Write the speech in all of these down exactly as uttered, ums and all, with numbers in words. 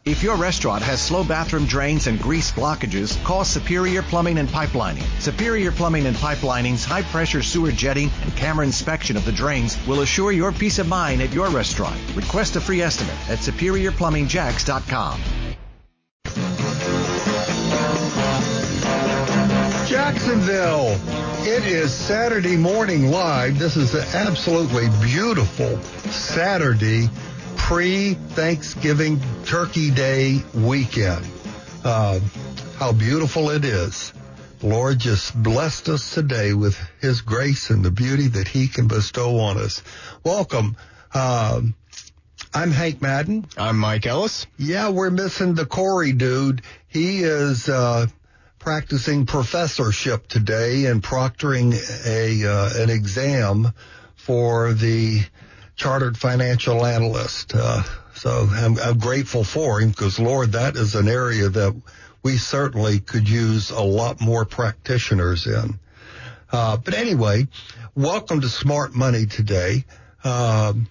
If your restaurant has slow bathroom drains and grease blockages, call Superior Plumbing and Pipelining. Superior Plumbing and Pipelining's high-pressure sewer jetting and camera inspection of the drains will assure your peace of mind at your restaurant. Request a free estimate at superior plumbing jacks dot com. Jacksonville, it is Saturday Morning Live. This is an absolutely beautiful Saturday pre-Thanksgiving Turkey Day weekend. Uh, how beautiful it is. The Lord just blessed us today with His grace and the beauty that He can bestow on us. Welcome. Uh, I'm Hank Madden. I'm Mike Ellis. Yeah, we're missing the Corey dude. He is uh, practicing professorship today and proctoring a uh, an exam for the Chartered Financial Analyst. Uh, so I'm, I'm grateful for him because, Lord, that is an area that we certainly could use a lot more practitioners in. Uh, but anyway, welcome to Smart Money today. Um,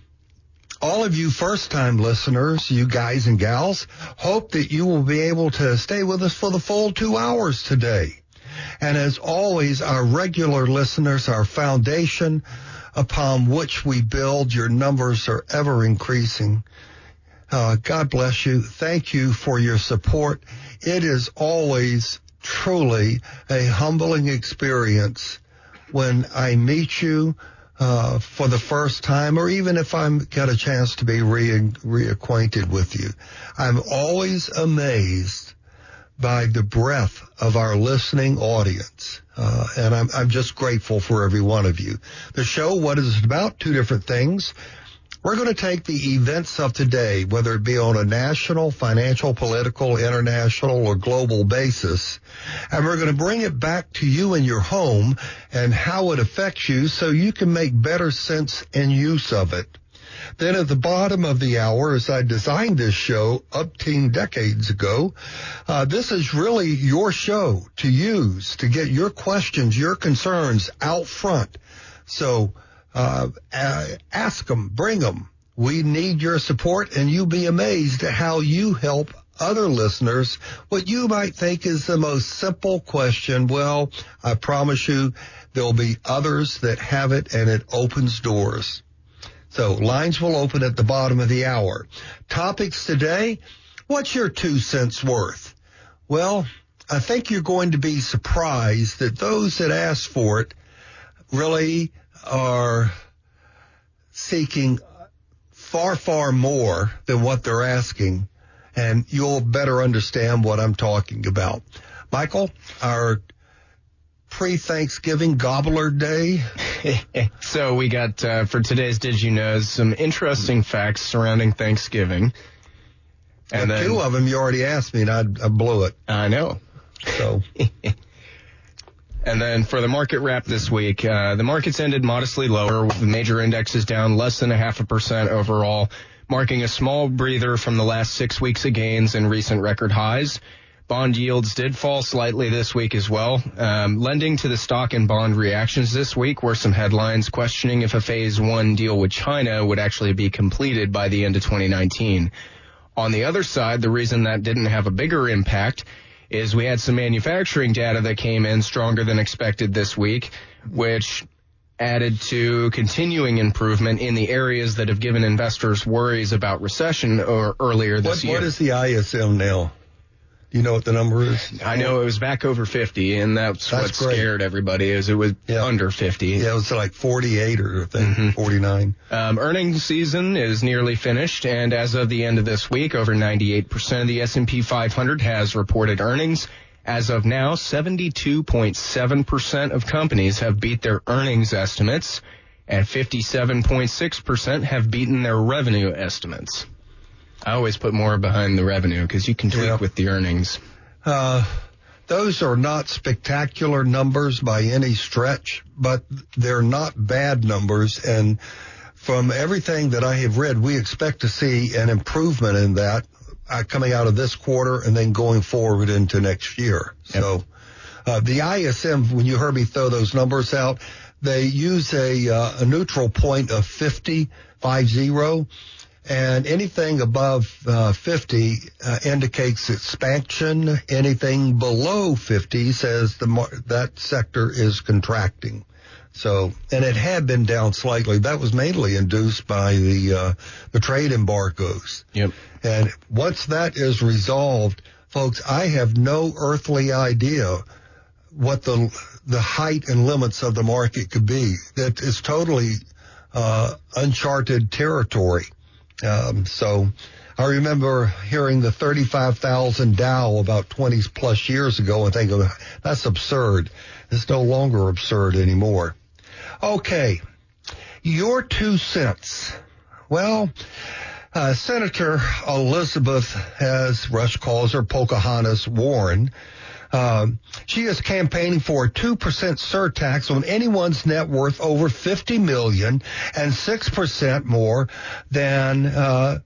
all of you first-time listeners, you guys and gals, hope that you will be able to stay with us for the full two hours today. And as always, our regular listeners, our foundation upon which we build, your numbers are ever increasing. Uh, God bless you. Thank you for your support. It is always truly a humbling experience when I meet you uh, for the first time, or even if I'm got a chance to be re- reacquainted with you. I'm always amazed by the breadth of our listening audience. Uh, and I'm, I'm just grateful for every one of you. The show, what is it about? Two different things. We're going to take the events of today, whether it be on a national, financial, political, international, or global basis, and we're going to bring it back to you in your home and how it affects you so you can make better sense and use of it. Then at the bottom of the hour, as I designed this show upteen decades ago, uh, this is really your show to use to get your questions, your concerns out front. So uh, ask them, bring them. We need your support, and you'll be amazed at how you help other listeners. What you might think is the most simple question, well, I promise you there'll be others that have it, and it opens doors. So lines will open at the bottom of the hour. Topics today, what's your two cents worth? Well, I think you're going to be surprised that those that ask for it really are seeking far, far more than what they're asking, and you'll better understand what I'm talking about. Michael, our pre-Thanksgiving Gobbler Day. So we got, uh, for today's Did You Know, some interesting facts surrounding Thanksgiving. And then, two of them you already asked me, and I, I blew it. I know. So. And then for the market wrap this week, uh, the markets ended modestly lower, with the major indexes down less than a half a percent overall, marking a small breather from the last six weeks of gains and recent record highs. Bond yields did fall slightly this week as well. Um, lending to the stock and bond reactions this week were some headlines questioning if a phase one deal with China would actually be completed by the end of twenty nineteen. On the other side, the reason that didn't have a bigger impact is we had some manufacturing data that came in stronger than expected this week, which added to continuing improvement in the areas that have given investors worries about recession or earlier this what, year. What is the I S M now? Do you know what the number is? I know it was back over fifty, and that's, that's what great. scared everybody, is it was yeah. under fifty. Yeah, it was like forty-eight or I think mm-hmm. forty-nine. Um, earnings season is nearly finished, and as of the end of this week, over ninety-eight percent of the S and P five hundred has reported earnings. As of now, seventy-two point seven percent of companies have beat their earnings estimates, and fifty-seven point six percent have beaten their revenue estimates. I always put more behind the revenue because you can tweak yeah. with the earnings. Uh, those are not spectacular numbers by any stretch, but they're not bad numbers. And from everything that I have read, we expect to see an improvement in that uh, coming out of this quarter and then going forward into next year. Yep. So uh, the I S M, when you heard me throw those numbers out, they use a, uh, a neutral point of fifty, five zero. And anything above uh, fifty uh, indicates expansion. Anything below fifty says the mar- that sector is contracting. So, and it had been down slightly. That was mainly induced by the uh, the trade embargoes. Yep. And once that is resolved, folks, I have no earthly idea what the the height and limits of the market could be. That is totally uh, uncharted territory. Um, so I remember hearing the thirty-five thousand Dow about twenty plus years ago and thinking, that's absurd. It's no longer absurd anymore. Okay, your two cents. Well, uh, Senator Elizabeth, as Rush calls her, Pocahontas Warren, Um, she is campaigning for a two percent surtax on anyone's net worth over fifty million dollars and six percent more than uh,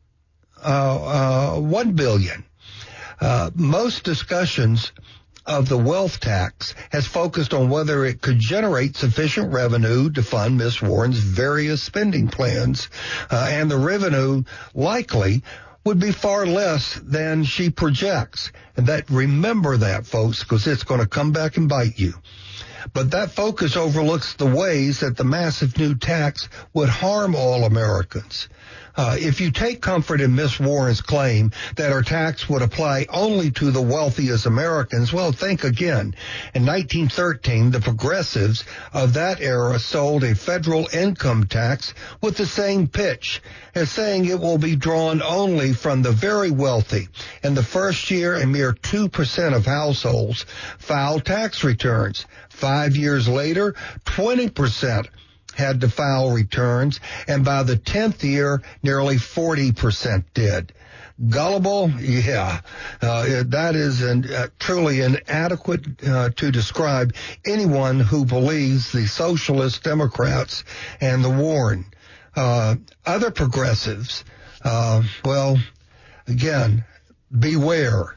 uh, uh, one billion dollars. Uh, most discussions of the wealth tax has focused on whether it could generate sufficient revenue to fund Miss Warren's various spending plans, uh, and the revenue likely would be far less than she projects. And that, remember that, folks, because it's going to come back and bite you. But that focus overlooks the ways that the massive new tax would harm all Americans. Uh, if you take comfort in Miss Warren's claim that her tax would apply only to the wealthiest Americans, well, think again. In nineteen thirteen, the progressives of that era sold a federal income tax with the same pitch as saying it will be drawn only from the very wealthy. In the first year, a mere two percent of households filed tax returns. Five years later, twenty percent had to file returns, and by the tenth year, nearly forty percent did. Gullible? Yeah. Uh, that is an, uh, truly inadequate uh, to describe anyone who believes the socialist Democrats and the Warren. Uh, other progressives, uh, well, again, beware.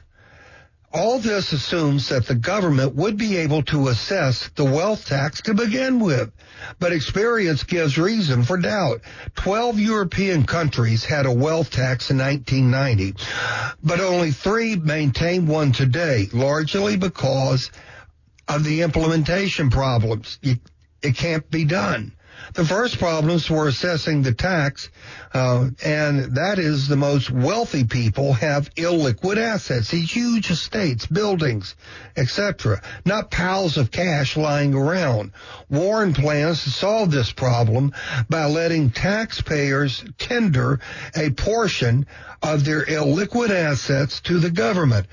All this assumes that the government would be able to assess the wealth tax to begin with, but experience gives reason for doubt. Twelve European countries had a wealth tax in nineteen ninety, but only three maintain one today, largely because of the implementation problems. It can't be done. The first problems were assessing the tax, uh, and that is the most wealthy people have illiquid assets, these huge estates, buildings, et cetera, not piles of cash lying around. Warren plans to solve this problem by letting taxpayers tender a portion of their illiquid assets to the government.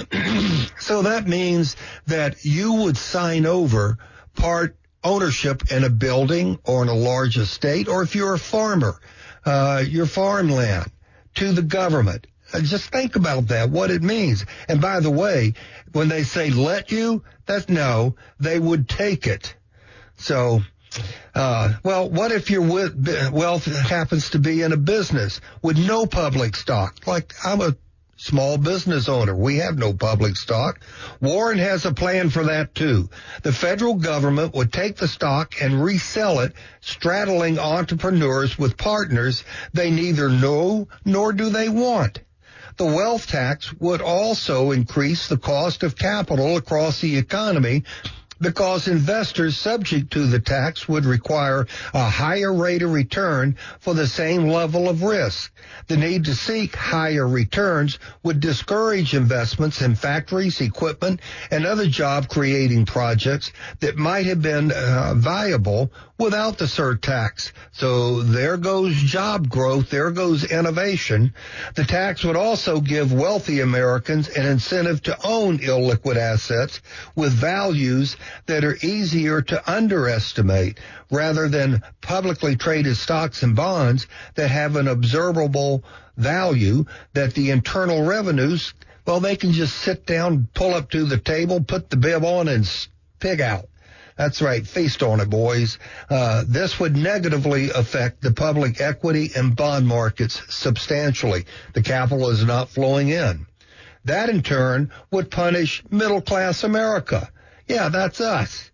So that means that you would sign over part ownership in a building or in a large estate, or if you're a farmer, uh, your farmland to the government. Uh, just think about that, what it means. And by the way, when they say let you, that's no, they would take it. So, uh, well, what if your wealth happens to be in a business with no public stock? Like I'm a small business owner. We have no public stock. Warren has a plan for that too. The federal government would take the stock and resell it, straddling entrepreneurs with partners they neither know nor do they want. The wealth tax would also increase the cost of capital across the economy, because investors subject to the tax would require a higher rate of return for the same level of risk. The need to seek higher returns would discourage investments in factories, equipment, and other job-creating projects that might have been uh, viable without the surtax. So there goes job growth, there goes innovation. The tax would also give wealthy Americans an incentive to own illiquid assets with values that are easier to underestimate, rather than publicly traded stocks and bonds that have an observable value that the internal revenues, well, they can just sit down, pull up to the table, put the bib on, and pig out. That's right, feast on it, boys. Uh, this would negatively affect the public equity and bond markets substantially. The capital is not flowing in. That, in turn, would punish middle-class America. Yeah, that's us.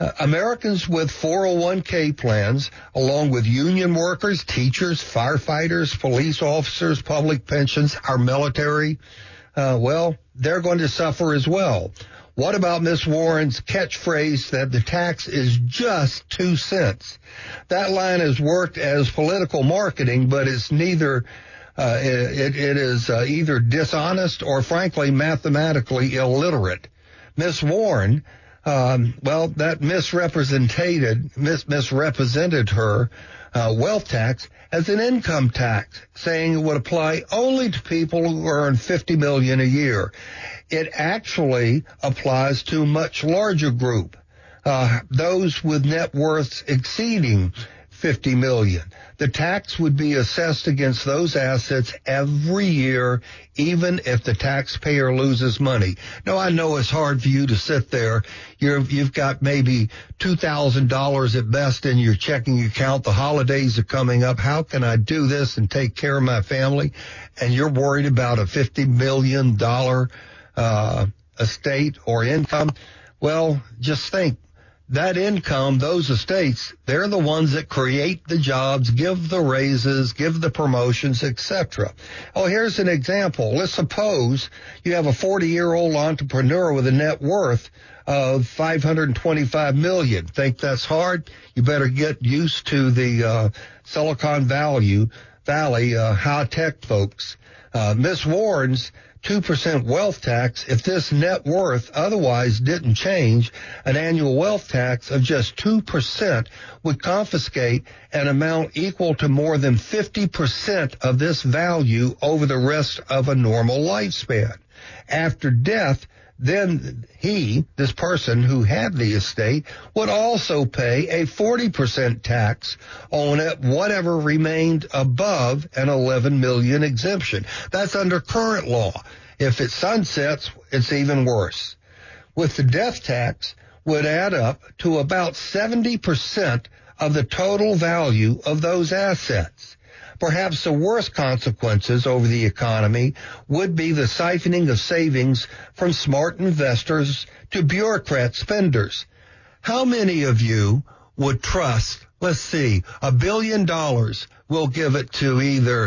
Uh, Americans with four oh one k plans, along with union workers, teachers, firefighters, police officers, public pensions, our military, uh, well, they're going to suffer as well. What about Miss Warren's catchphrase that the tax is just two cents? That line has worked as political marketing, but it's neither, uh, it, it is uh, either dishonest or, frankly, mathematically illiterate. Miss Warren, um, well, that misrepresented, mis- misrepresented her uh, wealth tax as an income tax, saying it would apply only to people who earn fifty million dollars a year. It actually applies to a much larger group, uh, those with net worths exceeding fifty million dollars. The tax would be assessed against those assets every year, even if the taxpayer loses money. Now, I know it's hard for you to sit there. You're, you've got maybe two thousand dollars at best in your checking account. The holidays are coming up. How can I do this and take care of my family? And you're worried about a fifty million dollars uh, estate or income. Well, just think. That income, those estates, they're the ones that create the jobs, give the raises, give the promotions, et cetera. Oh, here's an example. Let's suppose you have a forty-year-old entrepreneur with a net worth of five hundred twenty-five million dollars. Think that's hard? You better get used to the uh, Silicon Valley, Valley uh, high-tech folks. Uh, Miss Warren's two percent wealth tax, if this net worth otherwise didn't change, an annual wealth tax of just two percent would confiscate an amount equal to more than fifty percent of this value over the rest of a normal lifespan. After death, then he, this person who had the estate, would also pay a forty percent tax on it, whatever remained above an eleven million dollars exemption. That's under current law. If it sunsets, it's even worse. With the death tax, would add up to about seventy percent of the total value of those assets. Perhaps the worst consequences over the economy would be the siphoning of savings from smart investors to bureaucrat spenders. How many of you would trust, let's see, a billion dollars, we'll give it to either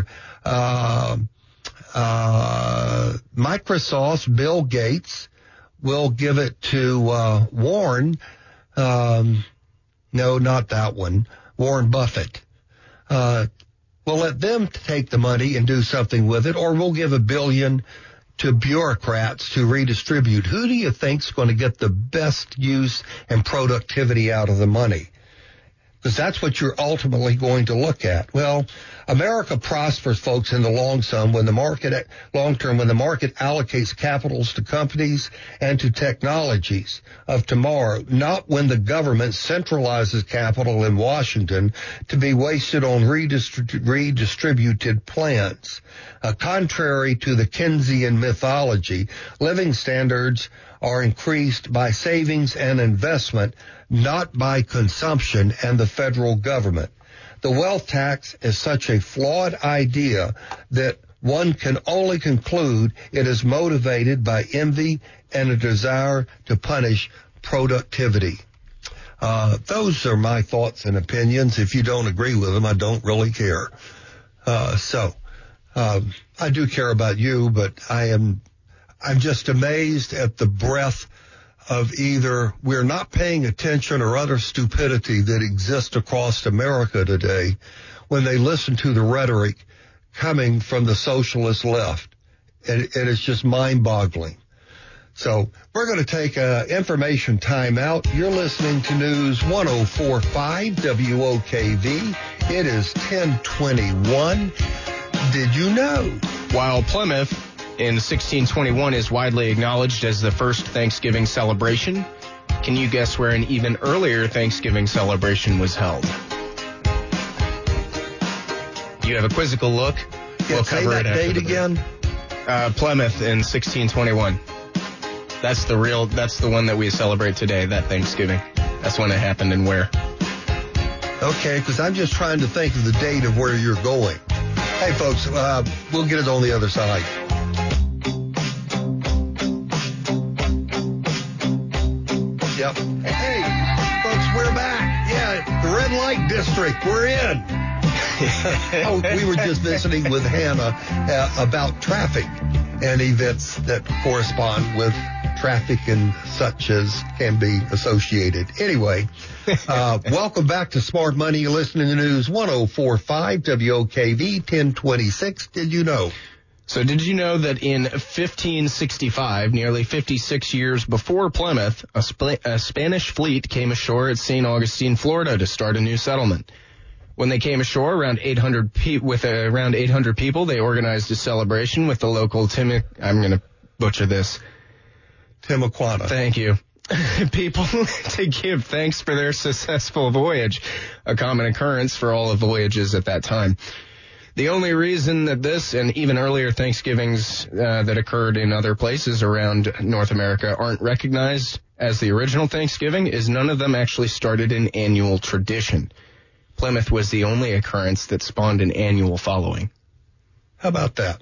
uh, uh, Microsoft's Bill Gates, we'll give it to uh, Warren, um, no, not that one, Warren Buffett. Uh, We'll let them take the money and do something with it, or we'll give a billion to bureaucrats to redistribute. Who do you think's going to get the best use and productivity out of the money? Because that's what you're ultimately going to look at. Well, America prospers, folks, in the long term when the market, long term, when the market allocates capitals to companies and to technologies of tomorrow, not when the government centralizes capital in Washington to be wasted on redistrib- redistributed plans. Uh, contrary to the Keynesian mythology, living standards are increased by savings and investment, not by consumption and the federal government. The wealth tax is such a flawed idea that one can only conclude it is motivated by envy and a desire to punish productivity. Uh, those are my thoughts and opinions. If you don't agree with them, I don't really care. Uh, so, um, I do care about you, but I am, I'm just amazed at the breadth of either we're not paying attention or other stupidity that exists across America today when they listen to the rhetoric coming from the socialist left. And, and it's just mind-boggling. So we're going to take an information timeout. You're listening to News one oh four point five W O K V. It is ten twenty-one. Did you know? While Plymouth in sixteen twenty-one is widely acknowledged as the first Thanksgiving celebration, can you guess where an even earlier Thanksgiving celebration was held? You have a quizzical look. Yeah, we'll say cover that it after date the break. again. Uh, Plymouth in sixteen twenty-one. That's the real, that's the one that we celebrate today, that Thanksgiving. That's when it happened and where. Okay, because I'm just trying to think of the date of where you're going. Hey, folks, uh, we'll get it on the other side. Yep. Hey, folks. District. We're in. Oh, we were just visiting with Hannah uh, about traffic and events that correspond with traffic and such as can be associated. Anyway, uh, welcome back to Smart Money. You're listening to News one oh four point five W O K V ten twenty-six. Did you know? So did you know that in fifteen sixty-five, nearly fifty-six years before Plymouth, a, Sp- a Spanish fleet came ashore at Saint Augustine, Florida to start a new settlement? When they came ashore, around eight hundred pe- with uh, around eight hundred people, they organized a celebration with the local Tim. I'm going to butcher this. Timuquana. Thank you. People to give thanks for their successful voyage, a common occurrence for all of the voyages at that time. The only reason that this and even earlier Thanksgivings uh, that occurred in other places around North America aren't recognized as the original Thanksgiving is none of them actually started an annual tradition. Plymouth was the only occurrence that spawned an annual following. How about that?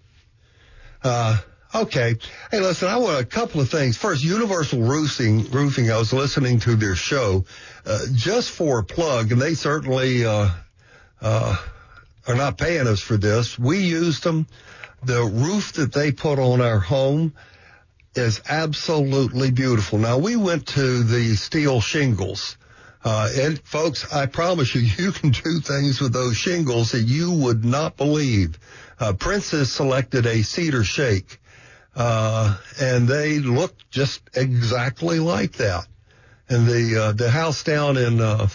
Uh, okay. Hey, listen, I want a couple of things. First, Universal Roofing, Roofing, I was listening to their show, uh, just for a plug, and they certainly, uh, uh, are not paying us for this. We used them. The roof that they put on our home is absolutely beautiful. Now, we went to the steel shingles. Uh, and folks, I promise you, you can do things with those shingles that you would not believe. Uh, Princess selected a cedar shake, uh, and they look just exactly like that. And the, uh, the house down in, uh,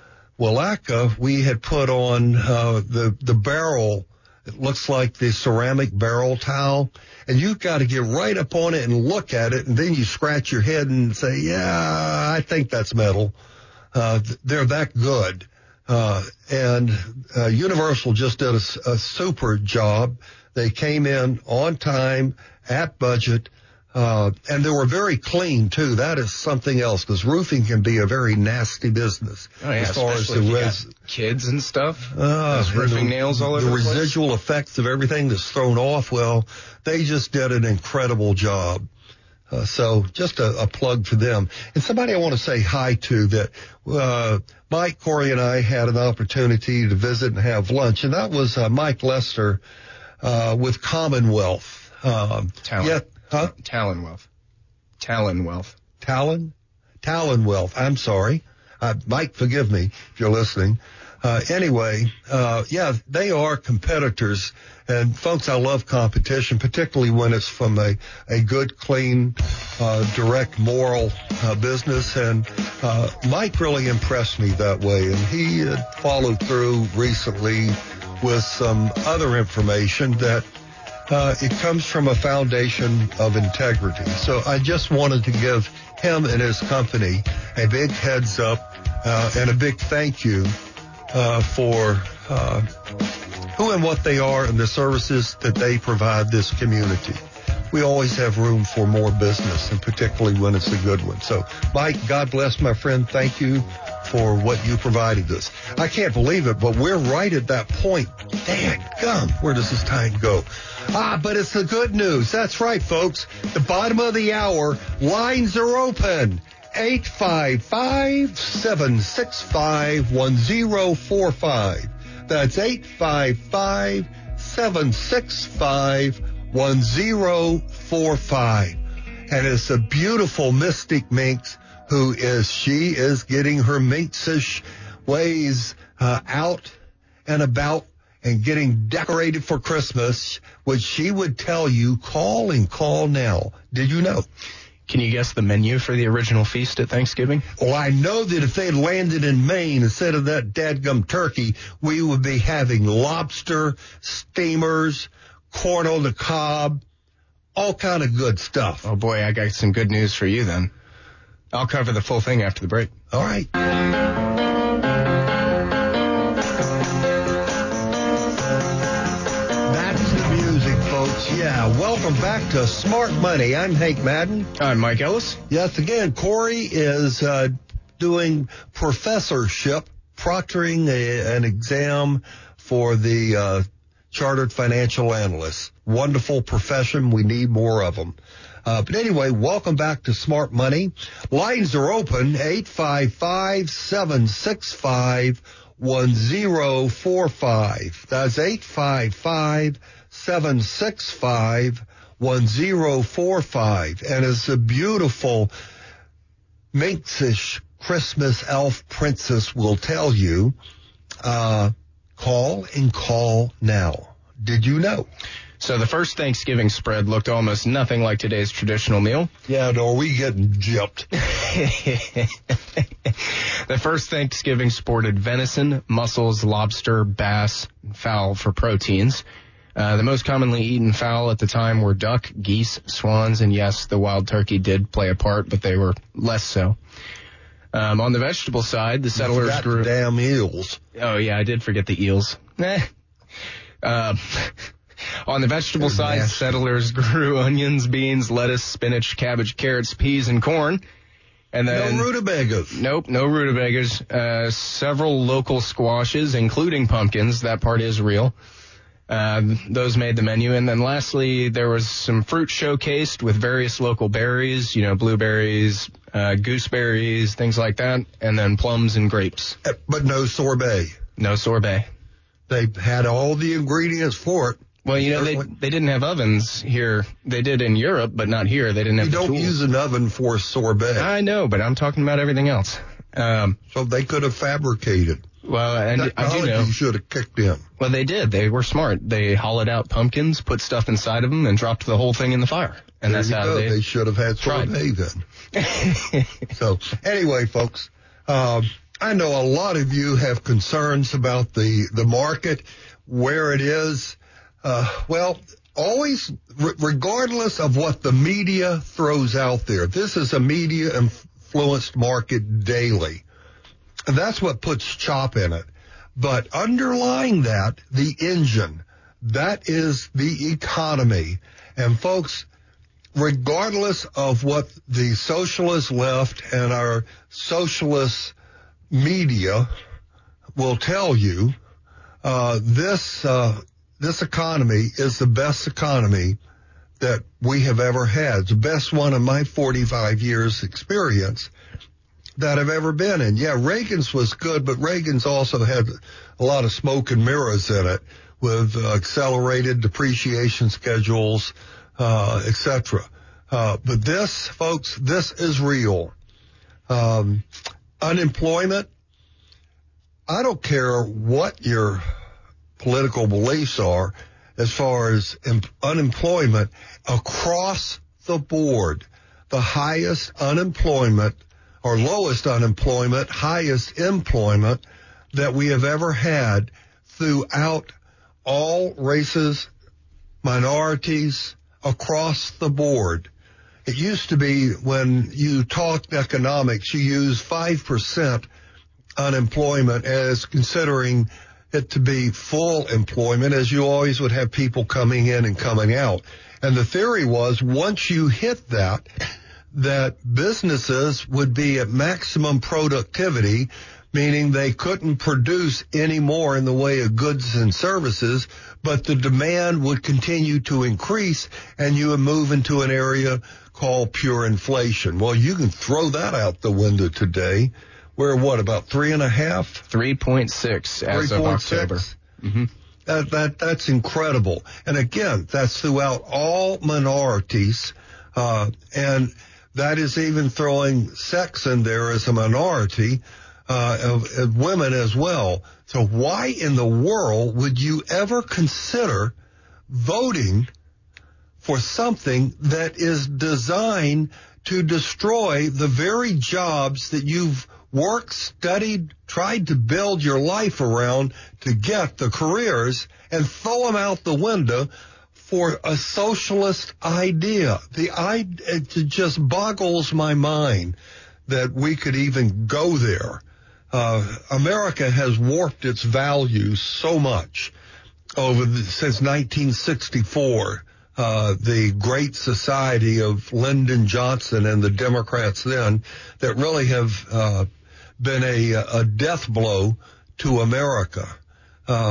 Willaca, we had put on, uh, the, the barrel. It looks like the ceramic barrel tile, and you've got to get right up on it and look at it, and then you scratch your head and say, yeah, I think that's metal. Uh, they're that good. Uh, and, uh, Universal just did a, a super job. They came in on time, at budget, uh, and they were very clean too. That is something else, because roofing can be a very nasty business. Oh, yeah, as far as the res- kids and stuff. Uh, Those roofing the, nails all over the the place. residual effects of everything that's thrown off. Well, they just did an incredible job. Uh, so just a, a plug for them. And somebody I want to say hi to that, uh, Mike, Corey, and I had an opportunity to visit and have lunch, and that was, uh, Mike Lester, uh, with Commonwealth. Um, Talon. Yeah, huh? Talon Wealth. Talon Wealth. Talon? Talon Wealth. I'm sorry. Uh, Mike, forgive me if you're listening. Uh, anyway, uh, yeah, they are competitors. And folks, I love competition, particularly when it's from a, a good, clean, uh, direct, moral, uh, business. And, uh, Mike really impressed me that way. And he had followed through recently with some other information that, uh, it comes from a foundation of integrity. So I just wanted to give him and his company a big heads up, uh, and a big thank you, uh, for, uh, who and what they are and the services that they provide this community. We always have room for more business, and particularly when it's a good one. So, Mike, God bless, my friend. Thank you for what you provided us. I can't believe it, but we're right at that point. Dadgum, where does this time go? Ah, but it's the good news. That's right, folks. The bottom of the hour, lines are open. eight five five, seven six five, one zero four five. That's eight five five, seven six five, one zero four five. And it's a beautiful Mystic Minx who is, she is getting her minxish ways uh, out and about and getting decorated for Christmas, which she would tell you, call and call now. Did you know? Can you guess the menu for the original feast at Thanksgiving? Well, I know that if they had landed in Maine instead of that dadgum turkey, we would be having lobster, steamers, corn on the cob, all kind of good stuff. Oh, boy, I got some good news for you then. I'll cover the full thing after the break. All right. That's the music, folks. Yeah, welcome back to Smart Money. I'm Hank Madden. I'm Mike Ellis. Yes, again, Corey is uh, doing professorship, proctoring a, an exam for the uh, chartered financial analysts. Wonderful profession. We need more of them. Uh, but anyway, welcome back to Smart Money. Lines are open, eight five five, seven six five, one zero four five. That's eight five five, seven six five, one zero four five. And as a beautiful minxish Christmas elf princess will tell you, uh, call and call now. Did you know? So the first Thanksgiving spread looked almost nothing like today's traditional meal. Yeah, no, we getting gypped. The first Thanksgiving sported venison, mussels, lobster, bass, and fowl for proteins. Uh, the most commonly eaten fowl at the time were duck, geese, swans, and yes, the wild turkey did play a part, but they were less so. Um, on the vegetable side, the settlers you grew... the damn eels. Oh, yeah, I did forget the eels. Eh. Uh, on the vegetable They're side, nasty. settlers grew onions, beans, lettuce, spinach, cabbage, carrots, peas, and corn. And then, no rutabagas. Nope, no rutabagas. Uh, several local squashes, including pumpkins. That part is real. Uh, those made the menu. And then lastly, there was some fruit showcased with various local berries, you know, blueberries, uh, gooseberries, things like that. And then plums and grapes. But no sorbet. No sorbet. They had all the ingredients for it. Well, you know, they they didn't have ovens here. They did in Europe, but not here. They didn't have You the don't tools. use an oven for sorbet. I know, but I'm talking about everything else. Um, So they could have fabricated. well, and I do Technology know. should have kicked in. Well, they did. They were smart. They hollowed out pumpkins, put stuff inside of them, and dropped the whole thing in the fire. And There that's you how go. they... They should have had tried. sorbet then. So anyway, folks, um, I know a lot of you have concerns about the, the market, where it is. Uh, well, always, re- regardless of what the media throws out there, this is a media-influenced market daily. And that's what puts chop in it. But underlying that, the engine, that is the economy. And folks, regardless of what the socialist left and our socialist media will tell you, uh, this, uh, this economy is the best economy that we have ever had. It's the best one in my forty-five years experience that I've ever been in. Yeah, Reagan's was good, but Reagan's also had a lot of smoke and mirrors in it with uh, accelerated depreciation schedules, uh, et cetera. Uh, but this, folks, this is real. Um, unemployment, I don't care what your political beliefs are as far as em- unemployment across the board. The highest unemployment or lowest unemployment, highest employment that we have ever had throughout all races, minorities, across the board. It used to be when you talked economics, you used five percent unemployment as considering it to be full employment, as you always would have people coming in and coming out. And the theory was once you hit that, that businesses would be at maximum productivity, meaning they couldn't produce any more in the way of goods and services, but the demand would continue to increase and you would move into an area called pure inflation. Well, you can throw that out the window today. We're what, about three and a half? three point six as of October. Mm-hmm. That, that, that's incredible. And again, that's throughout all minorities, uh, and that is even throwing sex in there as a minority, uh, of, of women as well. So why in the world would you ever consider voting for something that is designed to destroy the very jobs that you've worked, studied, tried to build your life around to get the careers, and throw them out the window for a socialist idea? The I, it just boggles my mind that we could even go there. Uh, America has warped its values so much over the, since nineteen sixty-four. Uh, the Great Society of Lyndon Johnson and the Democrats then, that really have uh, been a, a death blow to America. Uh,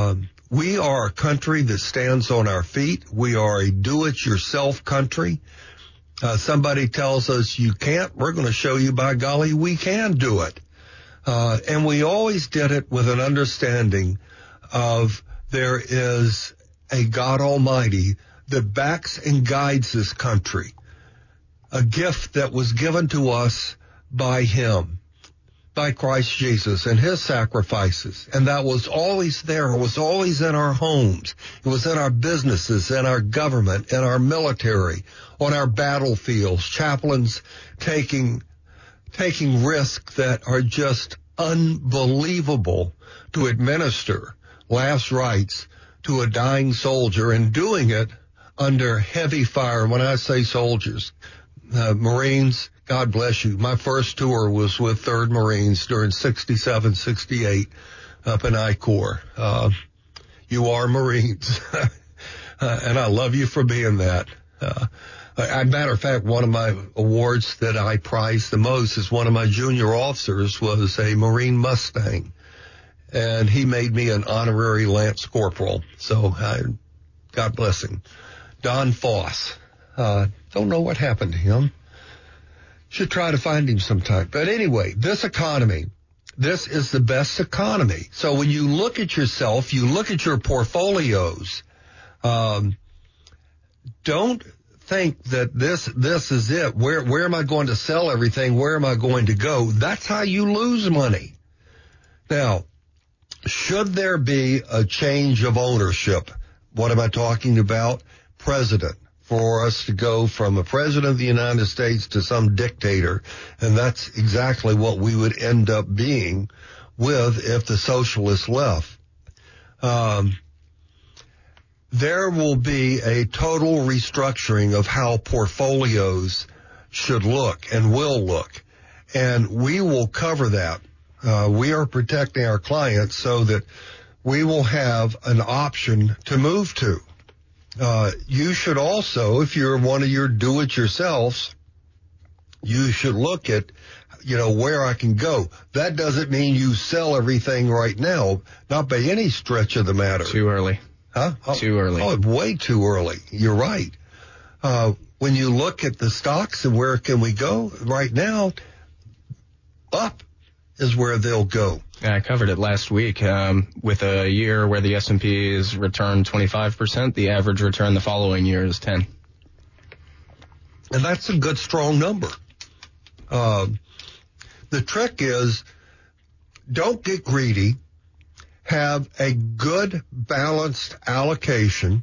We are a country that stands on our feet. We are a do-it-yourself country. Uh, somebody tells us you can't, we're going to show you, by golly, we can do it. Uh, and we always did it with an understanding of there is a God Almighty that backs and guides this country, a gift that was given to us by Him, by Christ Jesus and His sacrifices. And that was always there. It was always in our homes. It was in our businesses, in our government, in our military, on our battlefields, chaplains taking taking risks that are just unbelievable to administer last rites to a dying soldier, and doing it under heavy fire. When I say soldiers, uh, Marines, God bless you. My first tour was with third Marines during sixty-seven, sixty-eight up in I Corps. Uh, you are Marines, uh, and I love you for being that. Uh, As a matter of fact, one of my awards that I prize the most is one of my junior officers was a Marine Mustang, and he made me an honorary Lance Corporal. So I, God bless him. Don Foss. Uh, don't know what happened to him. Should try to find him sometime. But anyway, this economy, this is the best economy. So when you look at yourself, you look at your portfolios, um, don't think that this this is it. Where where am I going to sell everything? Where am I going to go? That's how you lose money. Now, should there be a change of ownership? What am I talking about? President. For us to go from a president of the United States to some dictator, and that's exactly what we would end up being with if the socialists left. Um, there will be a total restructuring of how portfolios should look and will look, and we will cover that. Uh, we are protecting our clients so that we will have an option to move to. Uh, you should also, if you're one of your do-it-yourselves, you should look at, you know, where I can go. That doesn't mean you sell everything right now, not by any stretch of the matter. Too early. Huh? Oh, too early. Oh, way too early. You're right. Uh, when you look at the stocks and where can we go right now, up is where they'll go. Yeah, I covered it last week. Um, with a year where the S and P is returned twenty-five percent, the average return the following year is ten. And that's a good, strong number. Uh, the trick is don't get greedy. Have a good, balanced allocation.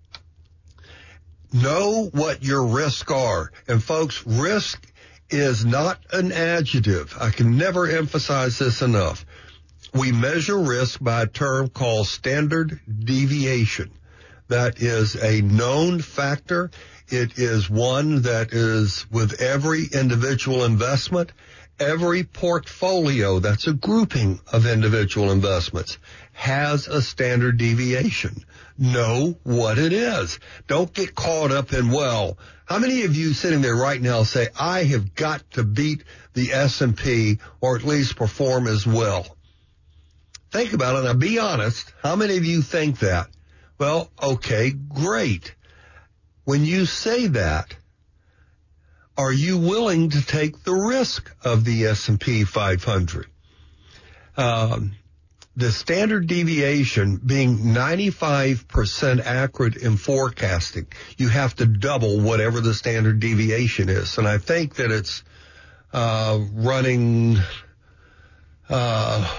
Know what your risks are. And folks, risk is not an adjective. I can never emphasize this enough. We measure risk by a term called standard deviation. That is a known factor. It is one that is with every individual investment, every portfolio, that's a grouping of individual investments, has a standard deviation. Know what it is. Don't get caught up in, well, how many of you sitting there right now say, I have got to beat the S and P or at least perform as well? Think about it. Now, be honest. How many of you think that? Well, okay, great. When you say that, are you willing to take the risk of the S and P five hundred? Um, the standard deviation being ninety-five percent accurate in forecasting, you have to double whatever the standard deviation is. And I think that it's uh, running... Uh,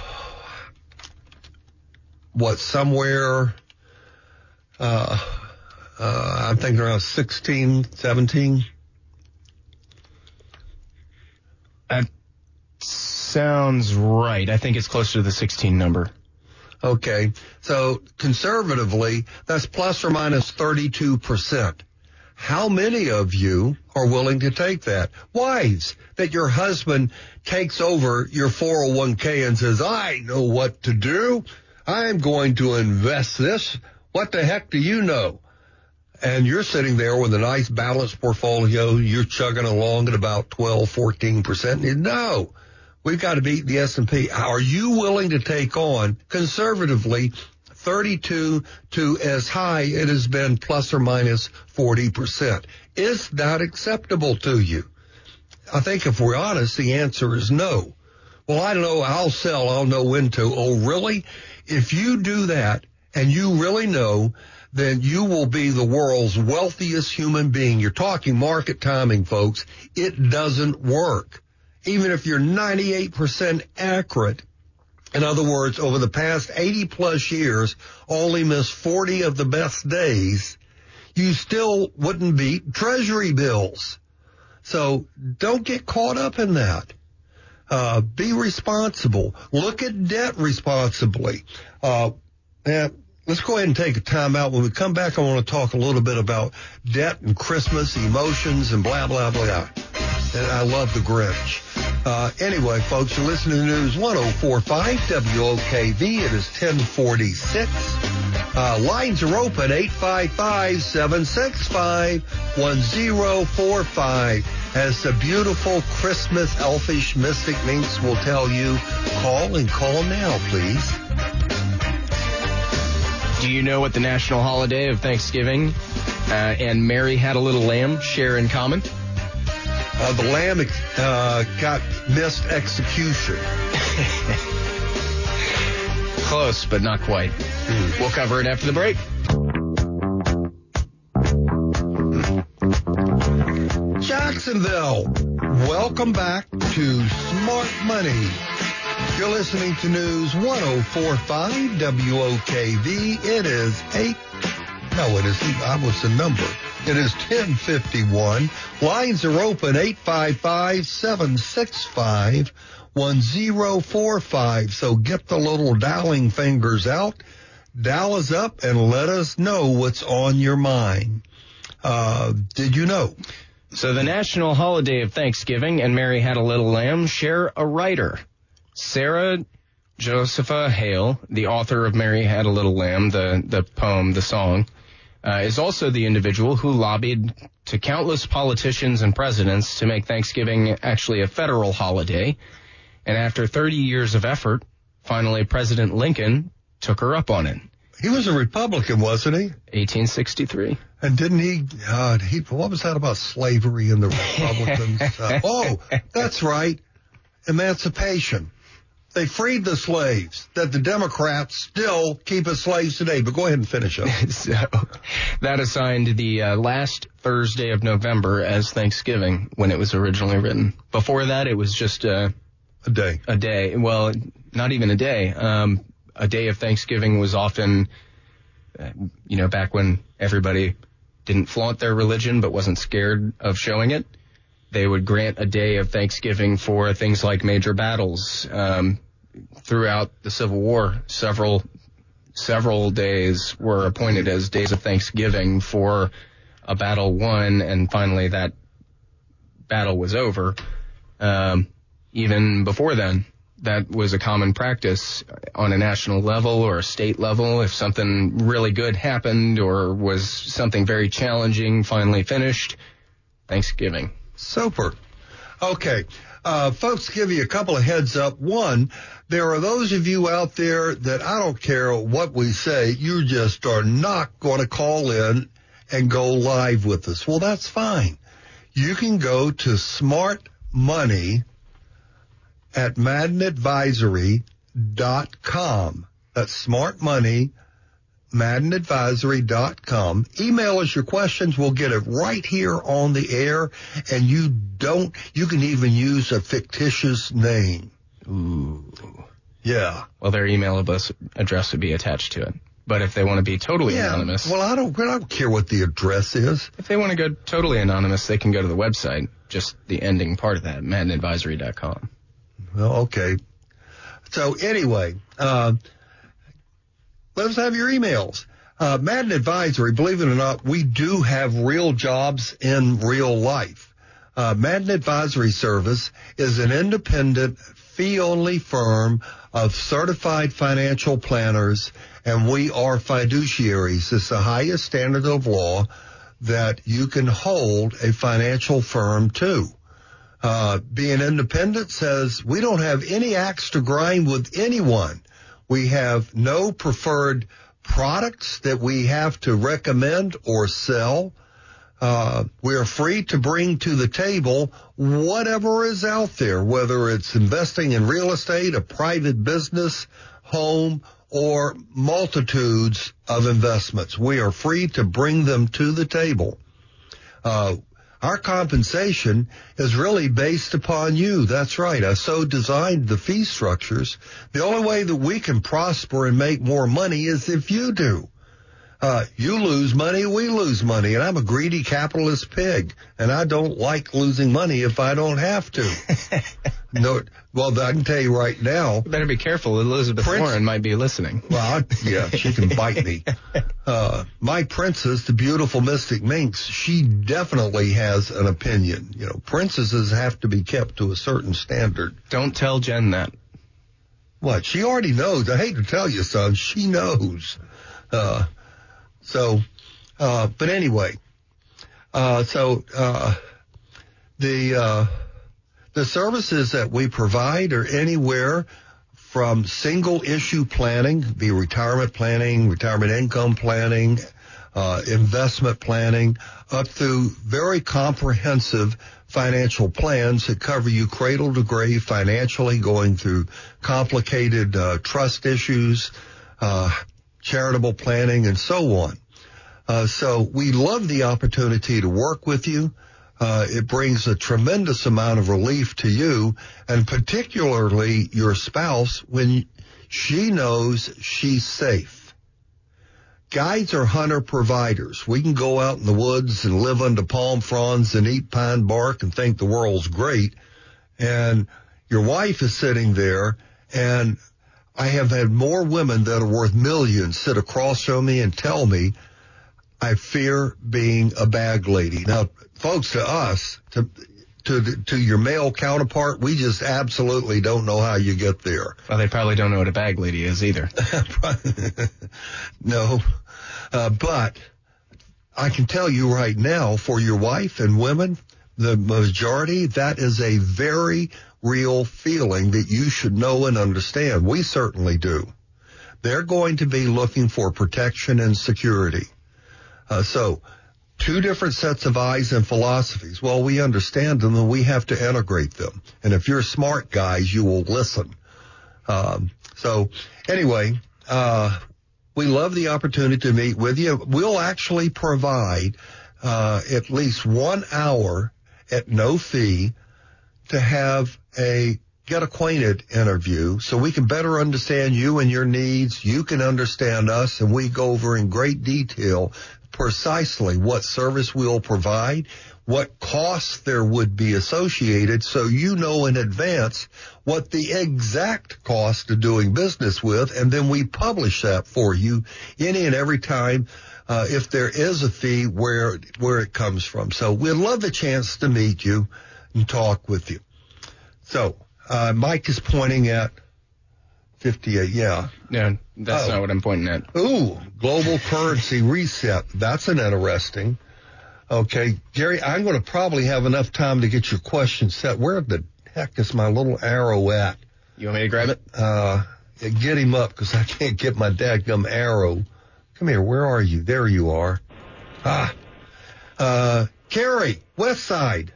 what, somewhere, uh, uh, I'm thinking around sixteen, seventeen. That sounds right. I think it's closer to the sixteen number. Okay. So conservatively, that's plus or minus thirty-two percent. How many of you are willing to take that? Wives, that your husband takes over your four oh one k and says, I know what to do. I'm going to invest this. What the heck do you know? And you're sitting there with a nice balanced portfolio. You're chugging along at about twelve, fourteen percent. No, we've got to beat the S and P. Are you willing to take on, conservatively, thirty-two to as high it has been plus or minus forty percent. Is that acceptable to you? I think if we're honest, the answer is no. Well, I don't know, I'll sell, I'll know when to. Oh, really? If you do that and you really know, then you will be the world's wealthiest human being. You're talking market timing, folks. It doesn't work. Even if you're ninety-eight percent accurate, in other words, over the past eighty plus years, only missed forty of the best days, you still wouldn't beat Treasury bills. So don't get caught up in that. Uh, be responsible. Look at debt responsibly. Uh, and let's go ahead and take a time out. When we come back, I want to talk a little bit about debt and Christmas, emotions, and blah, blah, blah. And I love the Grinch. Uh, anyway, folks, you're listening to News one oh four point five W O K V. It is ten forty-six. Uh, lines are open, eight five five, seven six five, one oh four five. As the beautiful Christmas elfish mystic minx will tell you, call and call now, please. Do you know what the national holiday of Thanksgiving uh, and Mary Had a Little Lamb share in common? Uh, the lamb uh, got missed execution. Close, but not quite. Mm. We'll cover it after the break. Jacksonville, welcome back to Smart Money. You're listening to News one oh four point five W O K V. It is eight. No, it isn't. I was the number. It is ten fifty-one. Lines are open, eight five five, seven six five, one oh four five. So get the little dialing fingers out, dial us up, and let us know what's on your mind. Uh, did you know? So the national holiday of Thanksgiving and Mary Had a Little Lamb share a writer. Sarah Josepha Hale, the author of Mary Had a Little Lamb, the, the poem, the song, Uh, is also the individual who lobbied to countless politicians and presidents to make Thanksgiving actually a federal holiday. And after thirty years of effort, finally President Lincoln took her up on it. He was a Republican, wasn't he? eighteen sixty-three. And didn't he, uh, he, what was that about slavery and the Republicans? uh, oh, that's right. Emancipation. They freed the slaves that the Democrats still keep as slaves today. But go ahead and finish up. So that assigned the uh, last Thursday of November as Thanksgiving when it was originally written. Before that, it was just uh, a day. A day. Well, not even a day. Um, a day of Thanksgiving was often, uh, you know, back when everybody didn't flaunt their religion but wasn't scared of showing it. They would grant a day of Thanksgiving for things like major battles. Um, throughout the Civil War, several several days were appointed as days of Thanksgiving for a battle won, and finally that battle was over. Um, even before then, that was a common practice on a national level or a state level. If something really good happened or was something very challenging finally finished, Thanksgiving. Super. Okay. Uh, folks, give you a couple of heads up. One, there are those of you out there that I don't care what we say, you just are not going to call in and go live with us. Well, that's fine. You can go to Smart Money at Madden Advisory dot com. That's Smart Money, Madden Advisory dot com. Email us your questions. We'll get it right here on the air. And you don't, you can even use a fictitious name. Ooh. Yeah. Well, their email address would be attached to it. But if they want to be totally yeah, anonymous. Well, I don't, I don't care what the address is. If they want to go totally anonymous, they can go to the website. Just the ending part of that, Madden Advisory dot com. Well, okay. So anyway, uh, let us have your emails. Uh, Madden Advisory, believe it or not, we do have real jobs in real life. Uh, Madden Advisory Service is an independent, fee-only firm of certified financial planners, and we are fiduciaries. It's the highest standard of law that you can hold a financial firm to. Uh, being independent says we don't have any axe to grind with anyone. We have no preferred products that we have to recommend or sell. Uh, we are free to bring to the table whatever is out there, whether it's investing in real estate, a private business, home, or multitudes of investments. We are free to bring them to the table. Uh, our compensation is really based upon you. That's right. I so designed the fee structures. The only way that we can prosper and make more money is if you do. Uh, you lose money, we lose money, and I'm a greedy capitalist pig, and I don't like losing money if I don't have to. No, well, I can tell you right now. You better be careful. Elizabeth Prince, Warren might be listening. Well, I, yeah, she can bite me. Uh, my princess, the beautiful Mystic Minx, she definitely has an opinion. You know, princesses have to be kept to a certain standard. Don't tell Jen that. What? She already knows. I hate to tell you, son. She knows. Uh, So, uh, but anyway, uh, so, uh, the, uh, the services that we provide are anywhere from single issue planning, be retirement planning, retirement income planning, uh, investment planning, up through very comprehensive financial plans that cover you cradle to grave financially, going through complicated, uh, trust issues, uh, charitable planning, and so on. Uh, so we love the opportunity to work with you. Uh, it brings a tremendous amount of relief to you, and particularly your spouse, when she knows she's safe. Guides are hunter providers. We can go out in the woods and live under palm fronds and eat pine bark and think the world's great. And your wife is sitting there, and I have had more women that are worth millions sit across from me and tell me, I fear being a bag lady. Now, folks, to us, to to to your male counterpart, we just absolutely don't know how you get there. Well, they probably don't know what a bag lady is either. No, uh, but I can tell you right now, for your wife and women, the majority, that is a very real feeling that you should know and understand. We certainly do. They're going to be looking for protection and security. Uh, so, two different sets of eyes and philosophies. Well, we understand them and we have to integrate them. And if you're smart guys, you will listen. Um, so, anyway, uh, we love the opportunity to meet with you. We'll actually provide uh, at least one hour at no fee to have a get acquainted interview so we can better understand you and your needs. You can understand us, and we go over in great detail precisely what service we'll provide, what costs there would be associated, so you know in advance what the exact cost of doing business with, and then we publish that for you any and every time uh, if there is a fee, where where it comes from. So we'd love the chance to meet you and talk with you. So uh, Mike is pointing at fifty-eight, yeah. No, that's oh. not what I'm pointing at. Ooh, global currency reset. That's an interesting. Okay, Jerry, I'm going to probably have enough time to get your question set. Where the heck is my little arrow at? You want me to grab it? Uh, get him up, because I can't get my dadgum arrow. Come here, where are you? There you are. Ah. Uh, Kerry, West Side.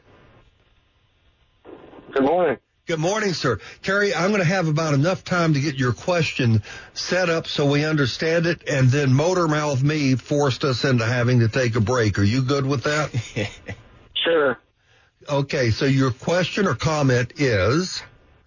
Good morning. Good morning, sir. Kerry, I'm going to have about enough time to get your question set up so we understand it, and then Motormouth Me forced us into having to take a break. Are you good with that? Sure. Okay, so your question or comment is?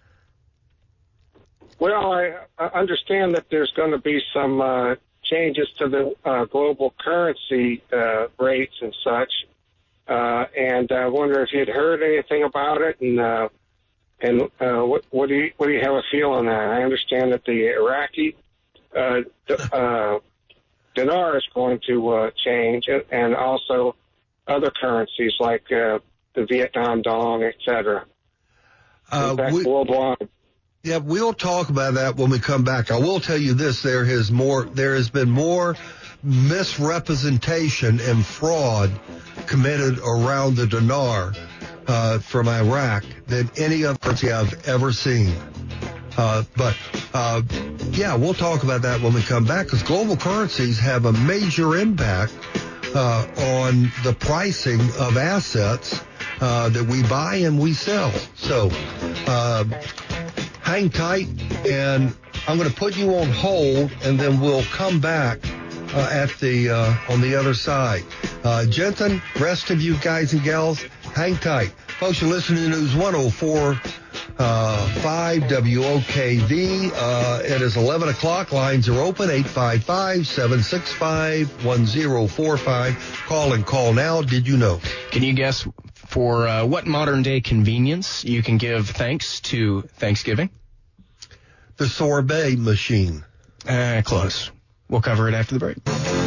Well, I, I understand that there's going to be some uh, changes to the uh, global currency uh, rates and such, uh, and I wonder if you'd heard anything about it, and uh, And uh, what, what do you what do you have a feel on that? I understand that the Iraqi uh, uh, dinar is going to uh, change, and also other currencies like uh, the Vietnam dong, et cetera. Uh, In fact, we, worldwide. Yeah, we'll talk about that when we come back. I will tell you this: there has more. There has been more misrepresentation and fraud committed around the dinar uh, from Iraq than any other currency I've ever seen. Uh, but uh, yeah, we'll talk about that when we come back, because global currencies have a major impact uh, on the pricing of assets uh, that we buy and we sell. So uh, hang tight, and I'm going to put you on hold, and then we'll come back uh, at the uh, on the other side. Uh, Jensen, rest of you guys and gals, hang tight. Folks, you're listening to News one oh four uh, five W O K V. Uh, it is eleven o'clock. Lines are open, eight five five, seven six five, one oh four five. Call and call now. Did you know? Can you guess for uh, what modern-day convenience you can give thanks to Thanksgiving? The sorbet machine. Uh, close. We'll cover it after the break.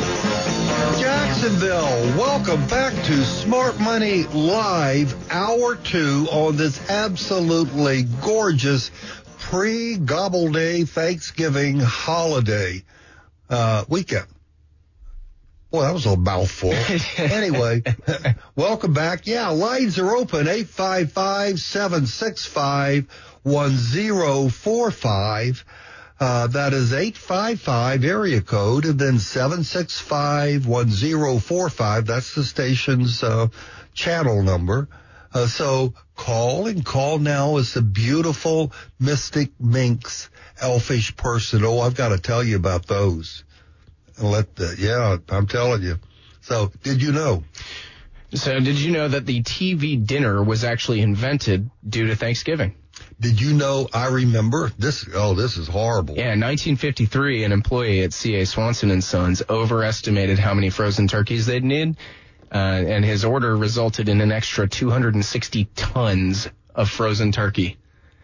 Jacksonville, welcome back to Smart Money Live, Hour two on this absolutely gorgeous pre-Gobble Day Thanksgiving holiday uh, weekend. Boy, that was a mouthful. Anyway, welcome back. Yeah, lines are open, eight five five, seven six five, one oh four five. Uh, that is eight five five area code, and then seven six five, one oh four five. That's the station's uh, channel number. Uh, so call and call now. It's a beautiful Mystic Minx elfish person. Oh, I've got to tell you about those. Let the, yeah, I'm telling you. So, did you know? So, did you know that the T V dinner was actually invented due to Thanksgiving? Did you know, I remember this, oh, this is horrible. Yeah, in nineteen fifty-three, an employee at C A Swanson and Sons overestimated how many frozen turkeys they'd need, uh, and his order resulted in an extra two hundred sixty tons of frozen turkey.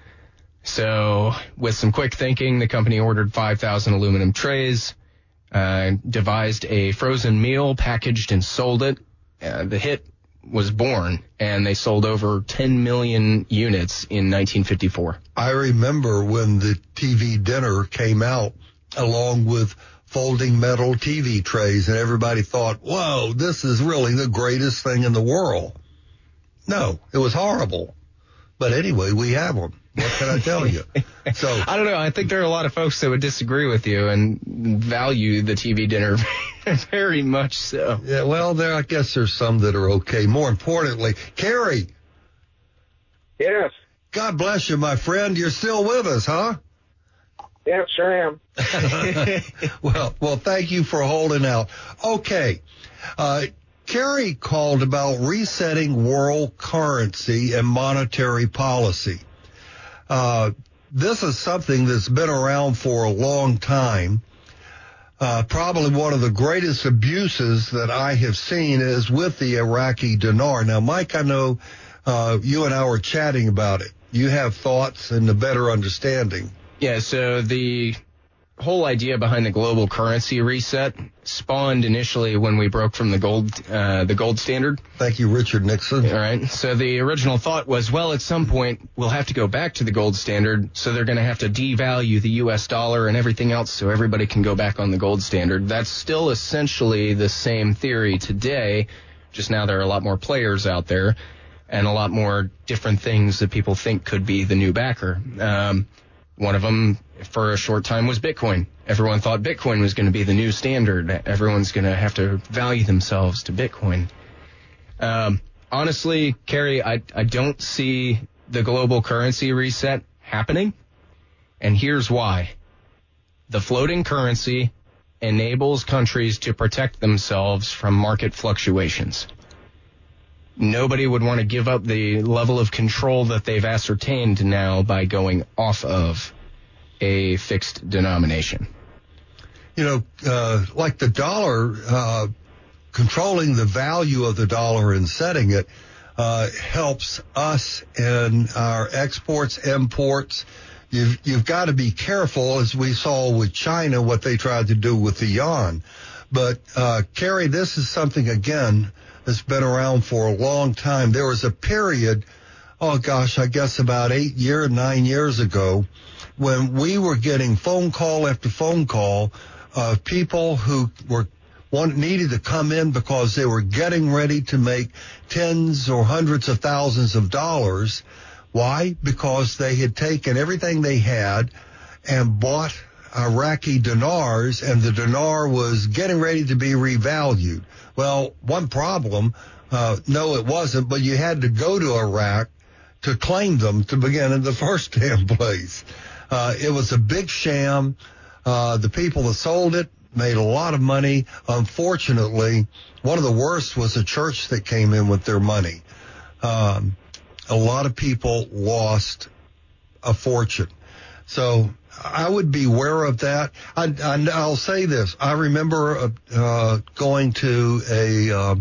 So, with some quick thinking, the company ordered five thousand aluminum trays, uh, devised a frozen meal, packaged and sold it. Uh, the hit was born, and they sold over ten million units in nineteen fifty-four. I remember when the T V dinner came out along with folding metal T V trays, and everybody thought, whoa, this is really the greatest thing in the world. No, it was horrible. But anyway, we have them. What can I tell you? So I don't know. I think there are a lot of folks that would disagree with you and value the T V dinner very much so. Yeah, well, there. I guess there's some that are okay. More importantly, Kerry. Yes. God bless you, my friend. You're still with us, huh? Yeah, sure am. well, well, thank you for holding out. Okay. Uh, Kerry called about resetting world currency and monetary policy. Uh, this is something that's been around for a long time. Uh, probably one of the greatest abuses that I have seen is with the Iraqi dinar. Now, Mike, I know uh, you and I were chatting about it. You have thoughts and a better understanding. Yeah, so the whole idea behind the global currency reset spawned initially when we broke from the gold uh, the gold standard. Thank you, Richard Nixon. All right. So the original thought was, well, at some point we'll have to go back to the gold standard, so they're going to have to devalue the U S dollar and everything else so everybody can go back on the gold standard. That's still essentially the same theory today, just now there are a lot more players out there and a lot more different things that people think could be the new backer. Um, one of them, for a short time, was Bitcoin. Everyone thought Bitcoin was going to be the new standard. Everyone's going to have to value themselves to Bitcoin. Um, honestly, Kerry, I, I don't see the global currency reset happening. And here's why. The floating currency enables countries to protect themselves from market fluctuations. Nobody would want to give up the level of control that they've ascertained now by going off of a fixed denomination. You know, uh, like the dollar, uh, controlling the value of the dollar and setting it uh, helps us in our exports, imports. You've, you've got to be careful, as we saw with China, what they tried to do with the yuan. But, uh, Kerry, this is something, again, that's been around for a long time. There was a period, oh gosh, I guess about eight years, nine years ago, when we were getting phone call after phone call of people who were one needed to come in because they were getting ready to make tens or hundreds of thousands of dollars. Why? Because they had taken everything they had and bought Iraqi dinars, and the dinar was getting ready to be revalued. Well, one problem, uh, no, it wasn't, but you had to go to Iraq to claim them to begin in the first damn place. Uh, it was a big sham. Uh, the people that sold it made a lot of money. Unfortunately, one of the worst was a church that came in with their money. Um, a lot of people lost a fortune. So I would be aware of that. I, I, I'll say this. I remember uh, uh, going to a uh,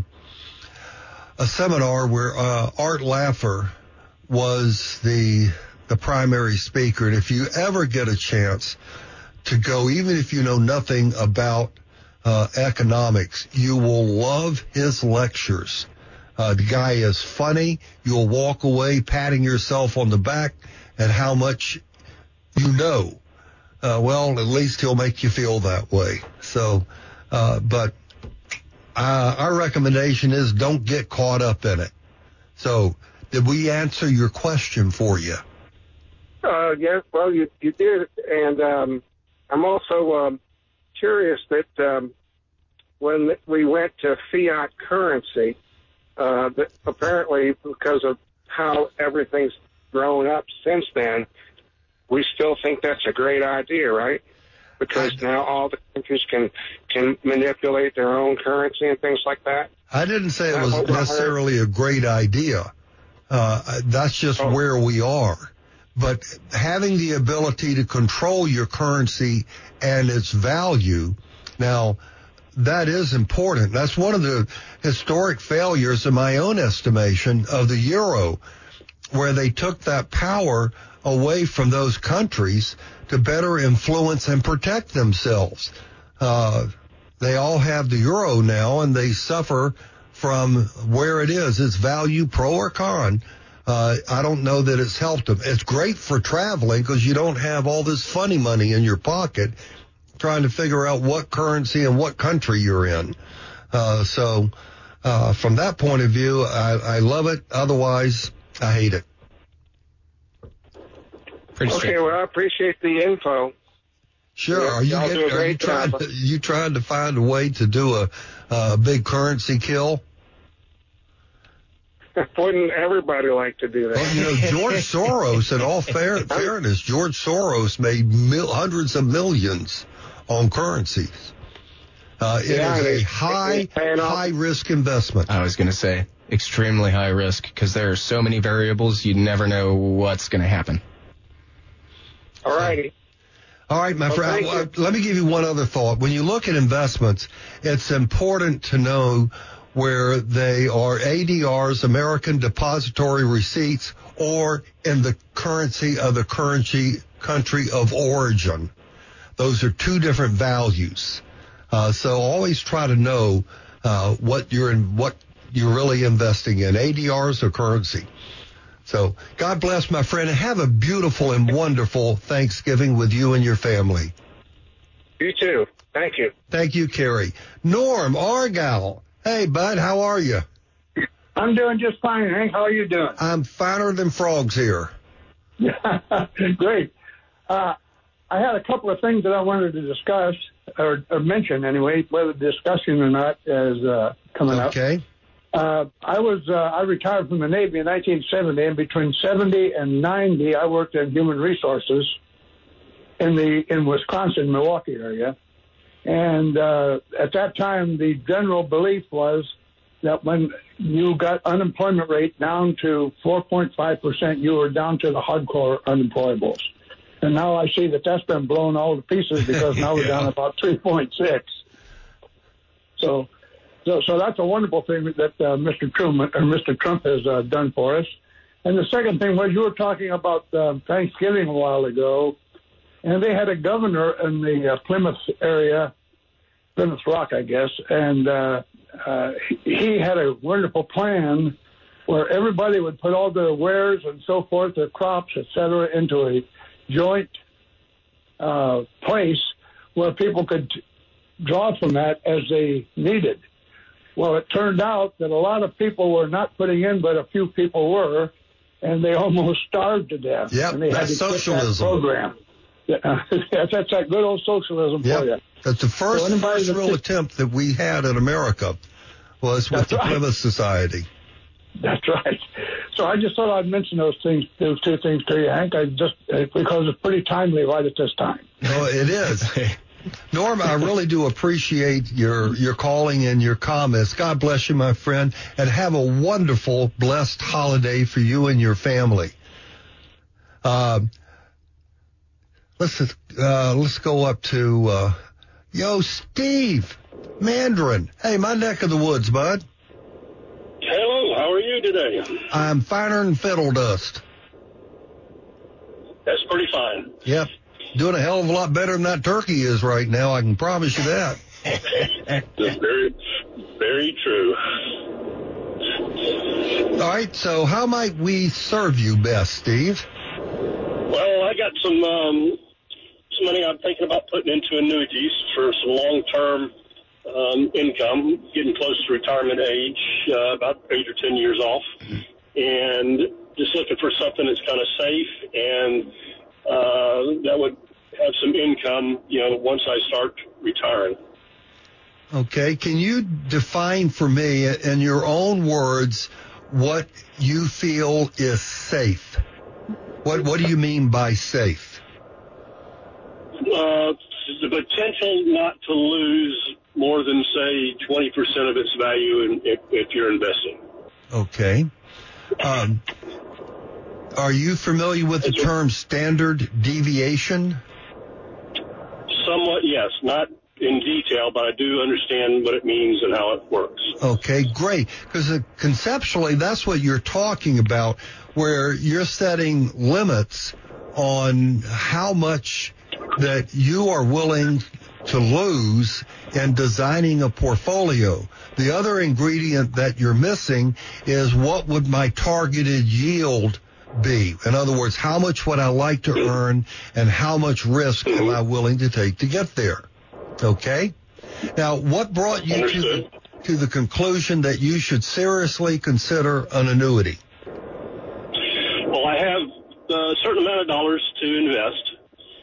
a seminar where uh, Art Laffer was the the primary speaker. And if you ever get a chance to go, even if you know nothing about uh, economics, you will love his lectures. Uh, the guy is funny. You'll walk away patting yourself on the back at how much you know. Uh, well, at least he'll make you feel that way. So, uh, but uh, our recommendation is don't get caught up in it. So, did we answer your question for you? Uh, yes, well, you, you did. And um, I'm also um, curious that um, when we went to fiat currency, uh, that apparently because of how everything's grown up since then, we still think that's a great idea, right? Because now all the countries can can manipulate their own currency and things like that. I didn't say it was necessarily a great idea. Uh, that's just oh. where we are. But having the ability to control your currency and its value, now, that is important. That's one of the historic failures, in my own estimation, of the euro, where they took that power away from those countries to better influence and protect themselves. Uh, they all have the euro now, and they suffer from where it is. Its value, pro or con. Uh, I don't know that it's helped them. It's great for traveling because you don't have all this funny money in your pocket trying to figure out what currency and what country you're in. Uh, so uh, from that point of view, I, I love it. Otherwise, I hate it. Pretty okay, well, I appreciate the info. Sure. Yeah, are you, getting, are you trying to, you trying to find a way to do a, a big currency kill? Wouldn't everybody like to do that? Well, you know, George Soros, in all fair, fairness, George Soros made mil, hundreds of millions on currencies. Uh, it yeah, is a high, high-risk investment. I was going to say, extremely high risk, because there are so many variables, you never know what's going to happen. All righty. All right, my well, friend, uh, let me give you one other thought. When you look at investments, it's important to know where they are A D Rs, American Depository Receipts, or in the currency of the currency country of origin. Those are two different values. Uh, so always try to know uh, what you're in, what you're really investing in, A D Rs or currency. So God bless, my friend, and have a beautiful and wonderful Thanksgiving with you and your family. You too. Thank you. Thank you, Kerry. Norm Argyle. Hey, bud, how are you? I'm doing just fine, Hank. How are you doing? I'm finer than frogs here. Great. Uh, I had a couple of things that I wanted to discuss, or, or mention anyway, whether discussing or not is uh, coming up. Okay. Uh, I was uh, I retired from the Navy in nineteen seventy, and between seventy and ninety, I worked in human resources in the in Wisconsin, Milwaukee area. And uh, at that time, the general belief was that when you got unemployment rate down to four point five percent, you were down to the hardcore unemployables. And now I see that that's been blown all to pieces because now we're yeah. down about three point six. So, so, so that's a wonderful thing that uh, Mister Trump or Mister Trump has uh, done for us. And the second thing was you were talking about uh, Thanksgiving a while ago, and they had a governor in the uh, Plymouth area, Plymouth Rock, I guess, and uh, uh, he had a wonderful plan where everybody would put all their wares and so forth, their crops, et cetera, into a joint uh, place where people could draw from that as they needed. Well, it turned out that a lot of people were not putting in, but a few people were, and they almost starved to death. Yeah, and they that's had to socialism. That program. Yeah, that's, that's that good old socialism Yep. for you. That's the first, So anybody first that real thinks- attempt that we had in America was with That's the right. Plymouth Society. That's right. So I just thought I'd mention those things, those two things to you, Hank. I just uh, because it's pretty timely right at this time. No, it is. Norm, I really do appreciate your, your calling and your comments. God bless you, my friend, and have a wonderful, blessed holiday for you and your family. Uh, let's uh, let's go up to uh, yo, Steve Mandarin. Hey, my neck of the woods, bud. Hello, how are you today? I'm finer than fiddle dust. That's pretty fine. Yep. Doing a hell of a lot better than that turkey is right now, I can promise you that. That's very, very true. All right, so how might we serve you best, Steve? Well, I got some um, some money I'm thinking about putting into annuities for some long-term um, income, getting close to retirement age, uh, about eight or ten years off, and just looking for something that's kind of safe and uh, that would have some income, you know, once I start retiring. Okay, can you define for me, in your own words, what you feel is safe? What What do you mean by safe? Uh, the potential not to lose more than, say, twenty percent of its value in, if, if you're investing. Okay. Um, are you familiar with the term standard deviation? Somewhat, yes. Not in detail, but I do understand what it means and how it works. Okay, great. Because uh, conceptually, that's what you're talking about, where you're setting limits on how much that you are willing to lose in designing a portfolio. The other ingredient that you're missing is what would my targeted yield be? In other words, how much would I like to earn and how much risk am I willing to take to get there? Okay? Now, what brought you to the, to the conclusion that you should seriously consider an annuity? Well, I have a certain amount of dollars to invest,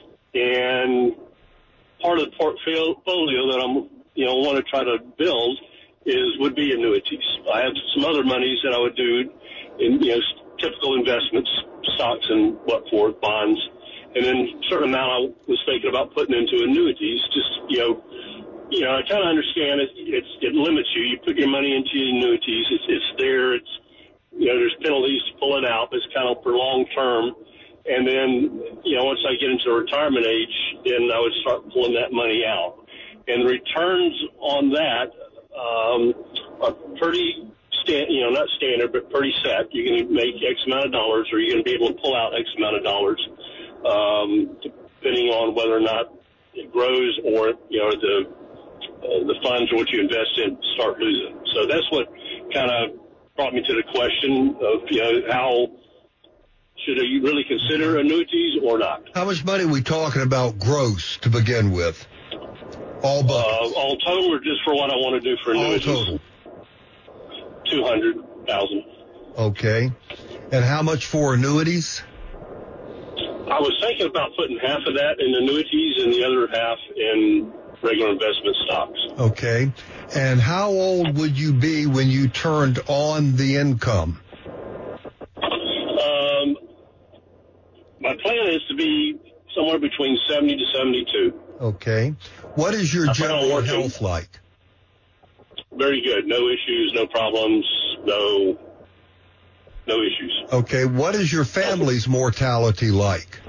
and part of the portfolio that I'm, you know, want to try to build is would be annuities. I have some other monies that I would do in, you know, typical investments, stocks and what for, bonds, and then a certain amount I was thinking about putting into annuities. Just, you know, you know, I kind of understand it. It's, it limits you. You put your money into annuities. It's, it's there. It's, you know, there's penalties to pull it out. But it's kind of for long term. And then, you know, once I get into retirement age, then I would start pulling that money out. And the returns on that um, are pretty, sta- you know, not standard, but pretty set. You're going to make X amount of dollars, or you're going to be able to pull out X amount of dollars, um, depending on whether or not it grows or, you know, the uh, the funds in which you invest in start losing. So that's what kind of brought me to the question of, you know, how should you really consider annuities or not? How much money are we talking about gross to begin with? All buckets. Uh, all total, or just for what I want to do for annuities? All total. Two hundred thousand. Okay. And how much for annuities? I was thinking about putting half of that in annuities and the other half in regular investment stocks. Okay. And how old would you be when you turned on the income? Um, my plan is to be somewhere between seventy to seventy-two. Okay. What is your general health like? Very good. No issues, no problems, no no issues. Okay. What is your family's mortality like?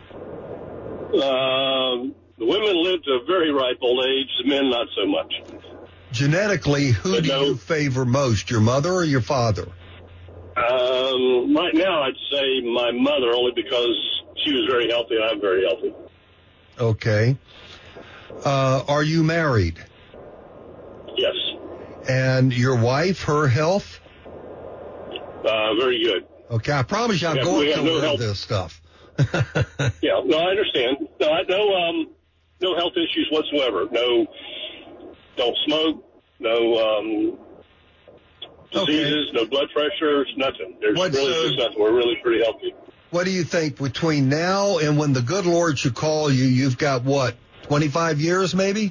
Um, the women live to a very ripe old age. The men, not so much. Genetically, who But do no. you favor most, your mother or your father? Um, right now, I'd say my mother, only because she was very healthy and I'm very healthy. Okay. Uh, are you married? Yes. And your wife, her health? Uh, very good. Okay, I promise you I'm We have- going we to have no learn health. this stuff. Yeah, no, I understand. No, I, no, um, no health issues whatsoever. No, don't smoke. No um, diseases. Okay. No blood pressure. Nothing. There's What's, really uh, just nothing. We're really pretty healthy. What do you think between now and when the good Lord should call you? You've got what, twenty-five years maybe?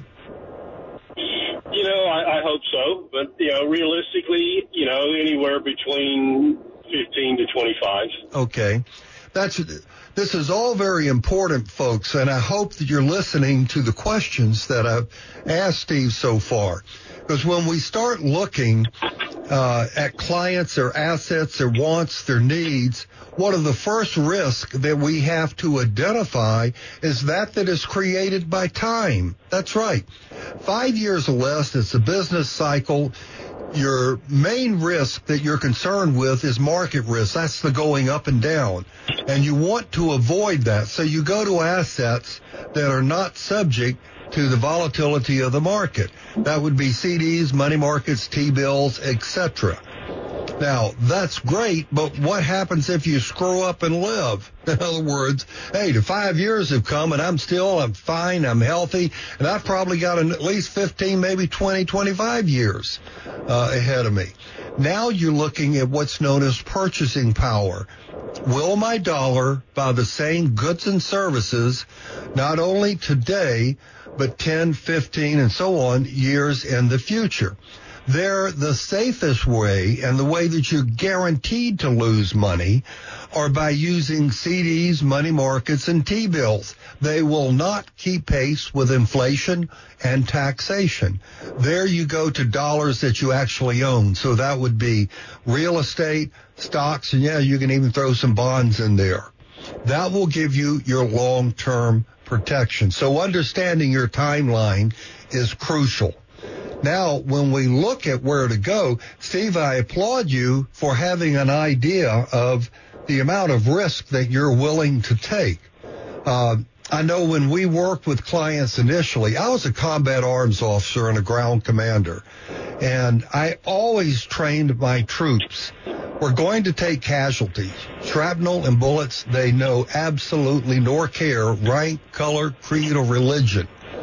You know, I, I hope so. But, you know, realistically, you know, anywhere between fifteen to twenty-five. Okay. That's, this is all very important, folks, and I hope that you're listening to the questions that I've asked Steve so far. Because when we start looking uh, at clients, their assets, their wants, their needs, one of the first risks that we have to identify is that that is created by time. That's right. Five years or less, it's a business cycle. Your main risk that you're concerned with is market risk. That's the going up and down. And you want to avoid that. So you go to assets that are not subject to the volatility of the market. That would be C Ds, money markets, T-bills, et cetera. Now, that's great, but what happens if you screw up and live? In other words, hey, the five years have come and I'm still, I'm fine, I'm healthy, and I've probably got an, at least fifteen, maybe twenty, twenty-five years uh, ahead of me. Now you're looking at what's known as purchasing power. Will my dollar buy the same goods and services not only today, but ten, fifteen, and so on years in the future? They're the safest way, and the way that you're guaranteed to lose money are by using C Ds, money markets, and T-bills. They will not keep pace with inflation and taxation. There you go to dollars that you actually own. So that would be real estate, stocks, and yeah, you can even throw some bonds in there. That will give you your long-term protection. So understanding your timeline is crucial. Now, when we look at where to go, Steve, I applaud you for having an idea of the amount of risk that you're willing to take. Uh, I know when we worked with clients initially, I was a combat arms officer and a ground commander, and I always trained my troops. We're going to take casualties. Shrapnel and bullets, they know absolutely nor care rank, color, creed, or religion.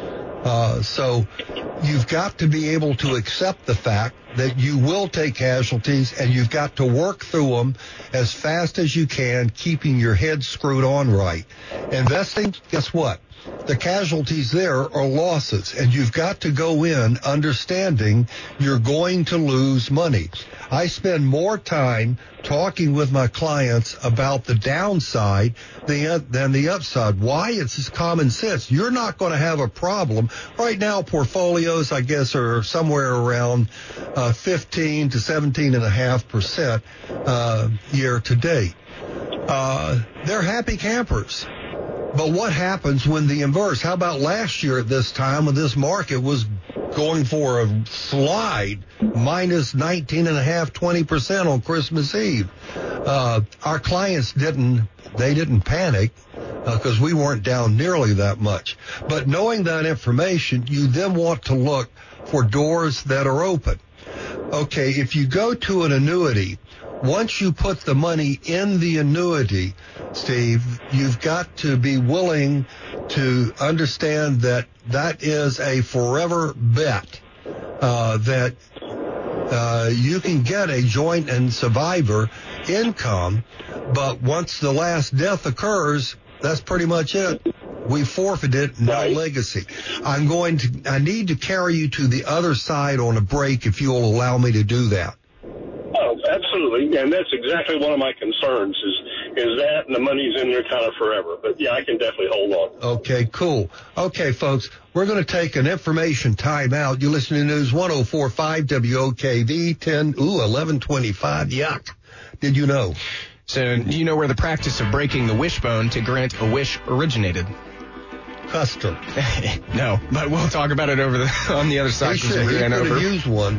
Uh, so you've got to be able to accept the fact that you will take casualties, and you've got to work through them as fast as you can, keeping your head screwed on right. Investing, guess what? The casualties there are losses, and you've got to go in understanding you're going to lose money. I spend more time talking with my clients about the downside than the upside. Why? It's just common sense. You're not going to have a problem. Right now, portfolios, I guess, are somewhere around uh, fifteen to seventeen and a half percent uh, year to date. Uh, they're happy campers. But what happens when the inverse? How about last year at this time when this market was going for a slide, minus nineteen and a half, twenty percent on Christmas Eve? Uh, our clients didn't, they didn't panic because uh, we weren't down nearly that much. But knowing that information, you then want to look for doors that are open. Okay, if you go to an annuity, once you put the money in the annuity, Steve, you've got to be willing to understand that that is a forever bet, uh, that uh, you can get a joint and survivor income, but once the last death occurs, that's pretty much it. We forfeited, no right. legacy. I'm going to, I need to carry you to the other side on a break if you'll allow me to do that. Oh, absolutely, and that's exactly one of my concerns is is that, and the money's in there kind of forever. But, yeah, I can definitely hold on. Okay, cool. Okay, folks, we're going to take an information timeout. You listen to News one oh four point five W O K V, ten, ooh, eleven twenty-five, yuck. Did you know? So, do you know where the practice of breaking the wishbone to grant a wish originated? Custer. No, but we'll talk about it over the on the other side. He should, he could have used one.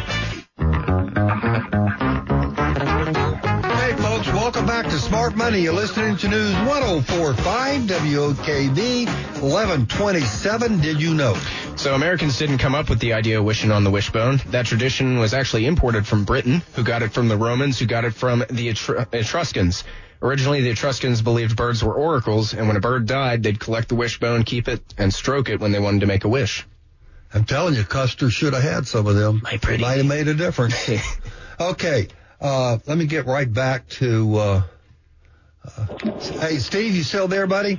Hey, folks, welcome back to Smart Money. You're listening to News one oh four point five W O K V, eleven twenty-seven. Did you know? So Americans didn't come up with the idea of wishing on the wishbone. That tradition was actually imported from Britain, who got it from the Romans, who got it from the Etru- Etruscans. Originally, the Etruscans believed birds were oracles, and when a bird died, they'd collect the wishbone, keep it, and stroke it when they wanted to make a wish. I'm telling you, Custer should have had some of them. My pretty. It might have made a difference. Okay, uh, let me get right back to uh, Uh, hey, Steve, you still there, buddy?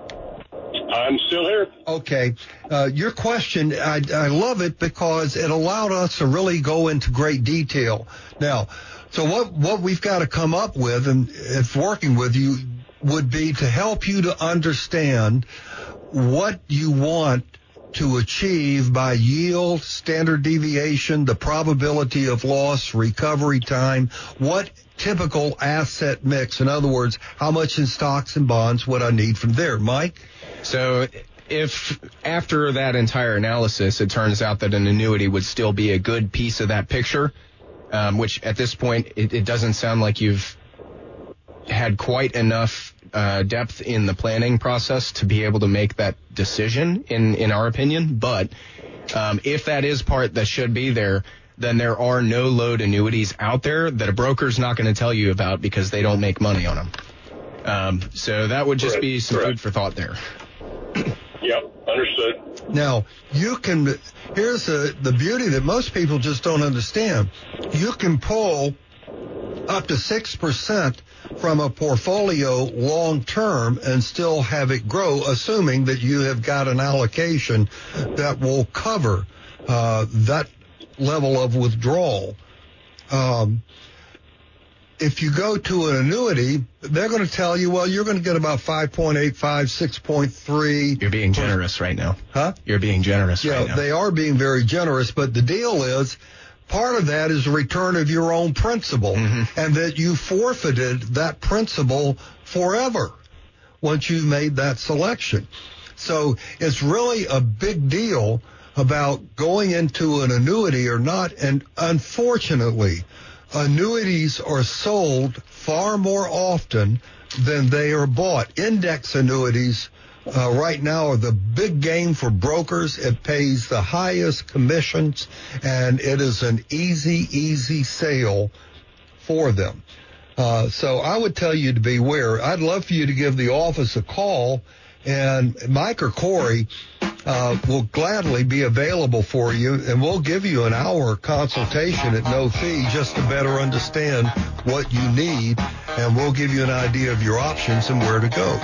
I'm still here. Okay. Uh, your question, I, I love it because it allowed us to really go into great detail. Now, so what, what we've got to come up with, and if working with you, would be to help you to understand what you want to achieve by yield, standard deviation, the probability of loss, recovery time, what typical asset mix, in other words, how much in stocks and bonds would I need from there? Mike? So if after that entire analysis, it turns out that an annuity would still be a good piece of that picture, um, which at this point, it, it doesn't sound like you've had quite enough uh, depth in the planning process to be able to make that decision, in, in our opinion. But um, if that is part that should be there, then there are no load annuities out there that a broker's not going to tell you about because they don't make money on them. Um, so that would just Correct. be some Correct. food for thought there. Yep, understood. Now, you can, here's the, the beauty that most people just don't understand. You can pull up to six percent from a portfolio long term and still have it grow, assuming that you have got an allocation that will cover uh, that level of withdrawal. Um, if you go to an annuity, they're going to tell you, well, you're going to get about five point eight five, six point three. You're being generous right now. Huh? You're being generous Yeah, right now. they are being very generous, but the deal is part of that is a return of your own principal, mm-hmm. and that you forfeited that principal forever once you've made that selection. So it's really a big deal about going into an annuity or not, and unfortunately, annuities are sold far more often than they are bought. Index annuities uh, right now are the big game for brokers. It pays the highest commissions, and it is an easy, easy sale for them. Uh, so I would tell you to beware. I'd love for you to give the office a call, and Mike or Corey uh, will gladly be available for you, and we'll give you an hour consultation at no fee just to better understand what you need, and we'll give you an idea of your options and where to go.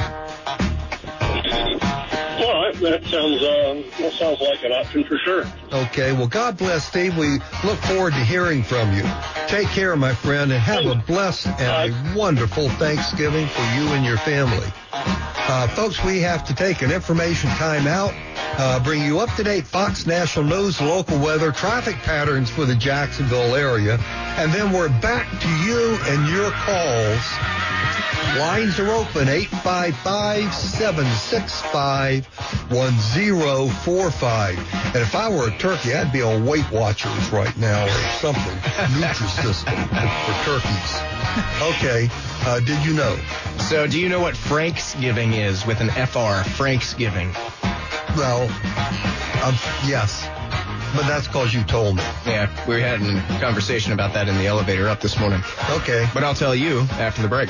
Well, that sounds uh, that sounds like an option for sure. Okay, well, God bless, Steve. We look forward to hearing from you. Take care, my friend, and have a blessed and a wonderful Thanksgiving for you and your family. Uh, folks, we have to take an information time out, uh, bring you up-to-date Fox National News, local weather, traffic patterns for the Jacksonville area, and then we're back to you and your calls. Lines are open, eight five five, seven six five, one zero four five. And if I were a turkey, I'd be on Weight Watchers right now or something, Nutrisystem for turkeys. Okay, uh, did you know? So do you know what Franksgiving is with an F R, Franksgiving? Well, um, yes, but that's because you told me. Yeah, we had a conversation about that in the elevator up this morning. Okay. But I'll tell you after the break.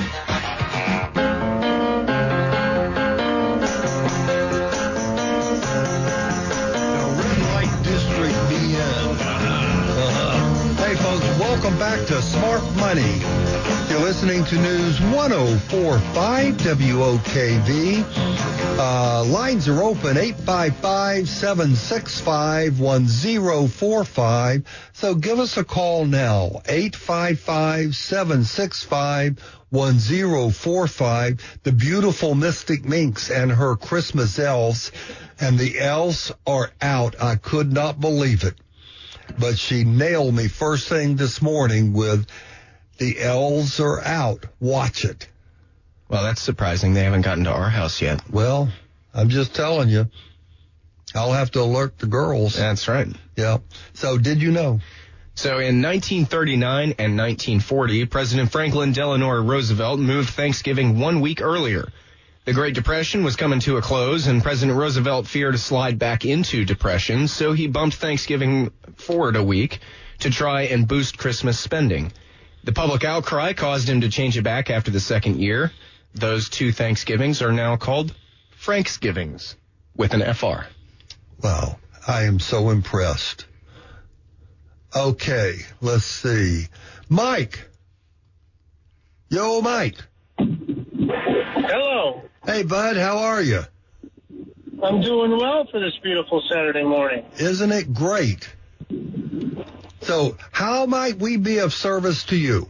Welcome back to Smart Money. You're listening to News one oh four point five W O K V. Uh, lines are open, eight five five, seven six five, one zero four five. So give us a call now, eight five five, seven six five, one zero four five. The beautiful Mystic Minx and her Christmas elves, and the elves are out. I could not believe it. But she nailed me first thing this morning with the elves are out. Watch it. Well, that's surprising. They haven't gotten to our house yet. Well, I'm just telling you. I'll have to alert the girls. That's right. Yeah. So did you know? So in nineteen thirty-nine and nineteen forty, President Franklin Delano Roosevelt moved Thanksgiving one week earlier. The Great Depression was coming to a close, and President Roosevelt feared a slide back into depression, so he bumped Thanksgiving forward a week to try and boost Christmas spending. The public outcry caused him to change it back after the second year. Those two Thanksgivings are now called Franksgivings with an F R. Wow, I am so impressed. Okay, let's see. Mike. Yo, Mike. Hello. Hey, bud, how are you? I'm doing well for this beautiful Saturday morning. Isn't it great? So, how might we be of service to you?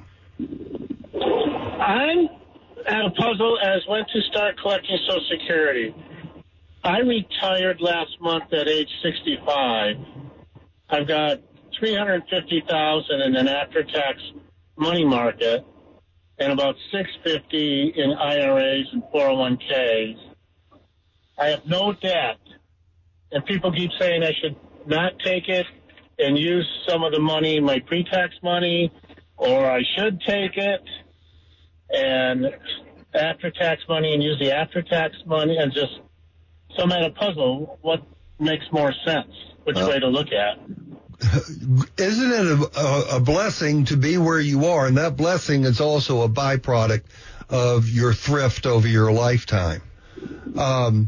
I'm at a puzzle as when to start collecting Social Security. I retired last month at age sixty-five. I've got three hundred fifty thousand dollars in an after-tax money market and about six hundred fifty thousand dollars in I R As and four oh one k's. I have no debt, and people keep saying I should not take it and use some of the money, my pre-tax money, or I should take it and after-tax money and use the after-tax money, and just, so I'm at a puzzle. What makes more sense? Which uh, way to look at? Isn't it a, a, a blessing to be where you are? And that blessing is also a byproduct of your thrift over your lifetime. Um,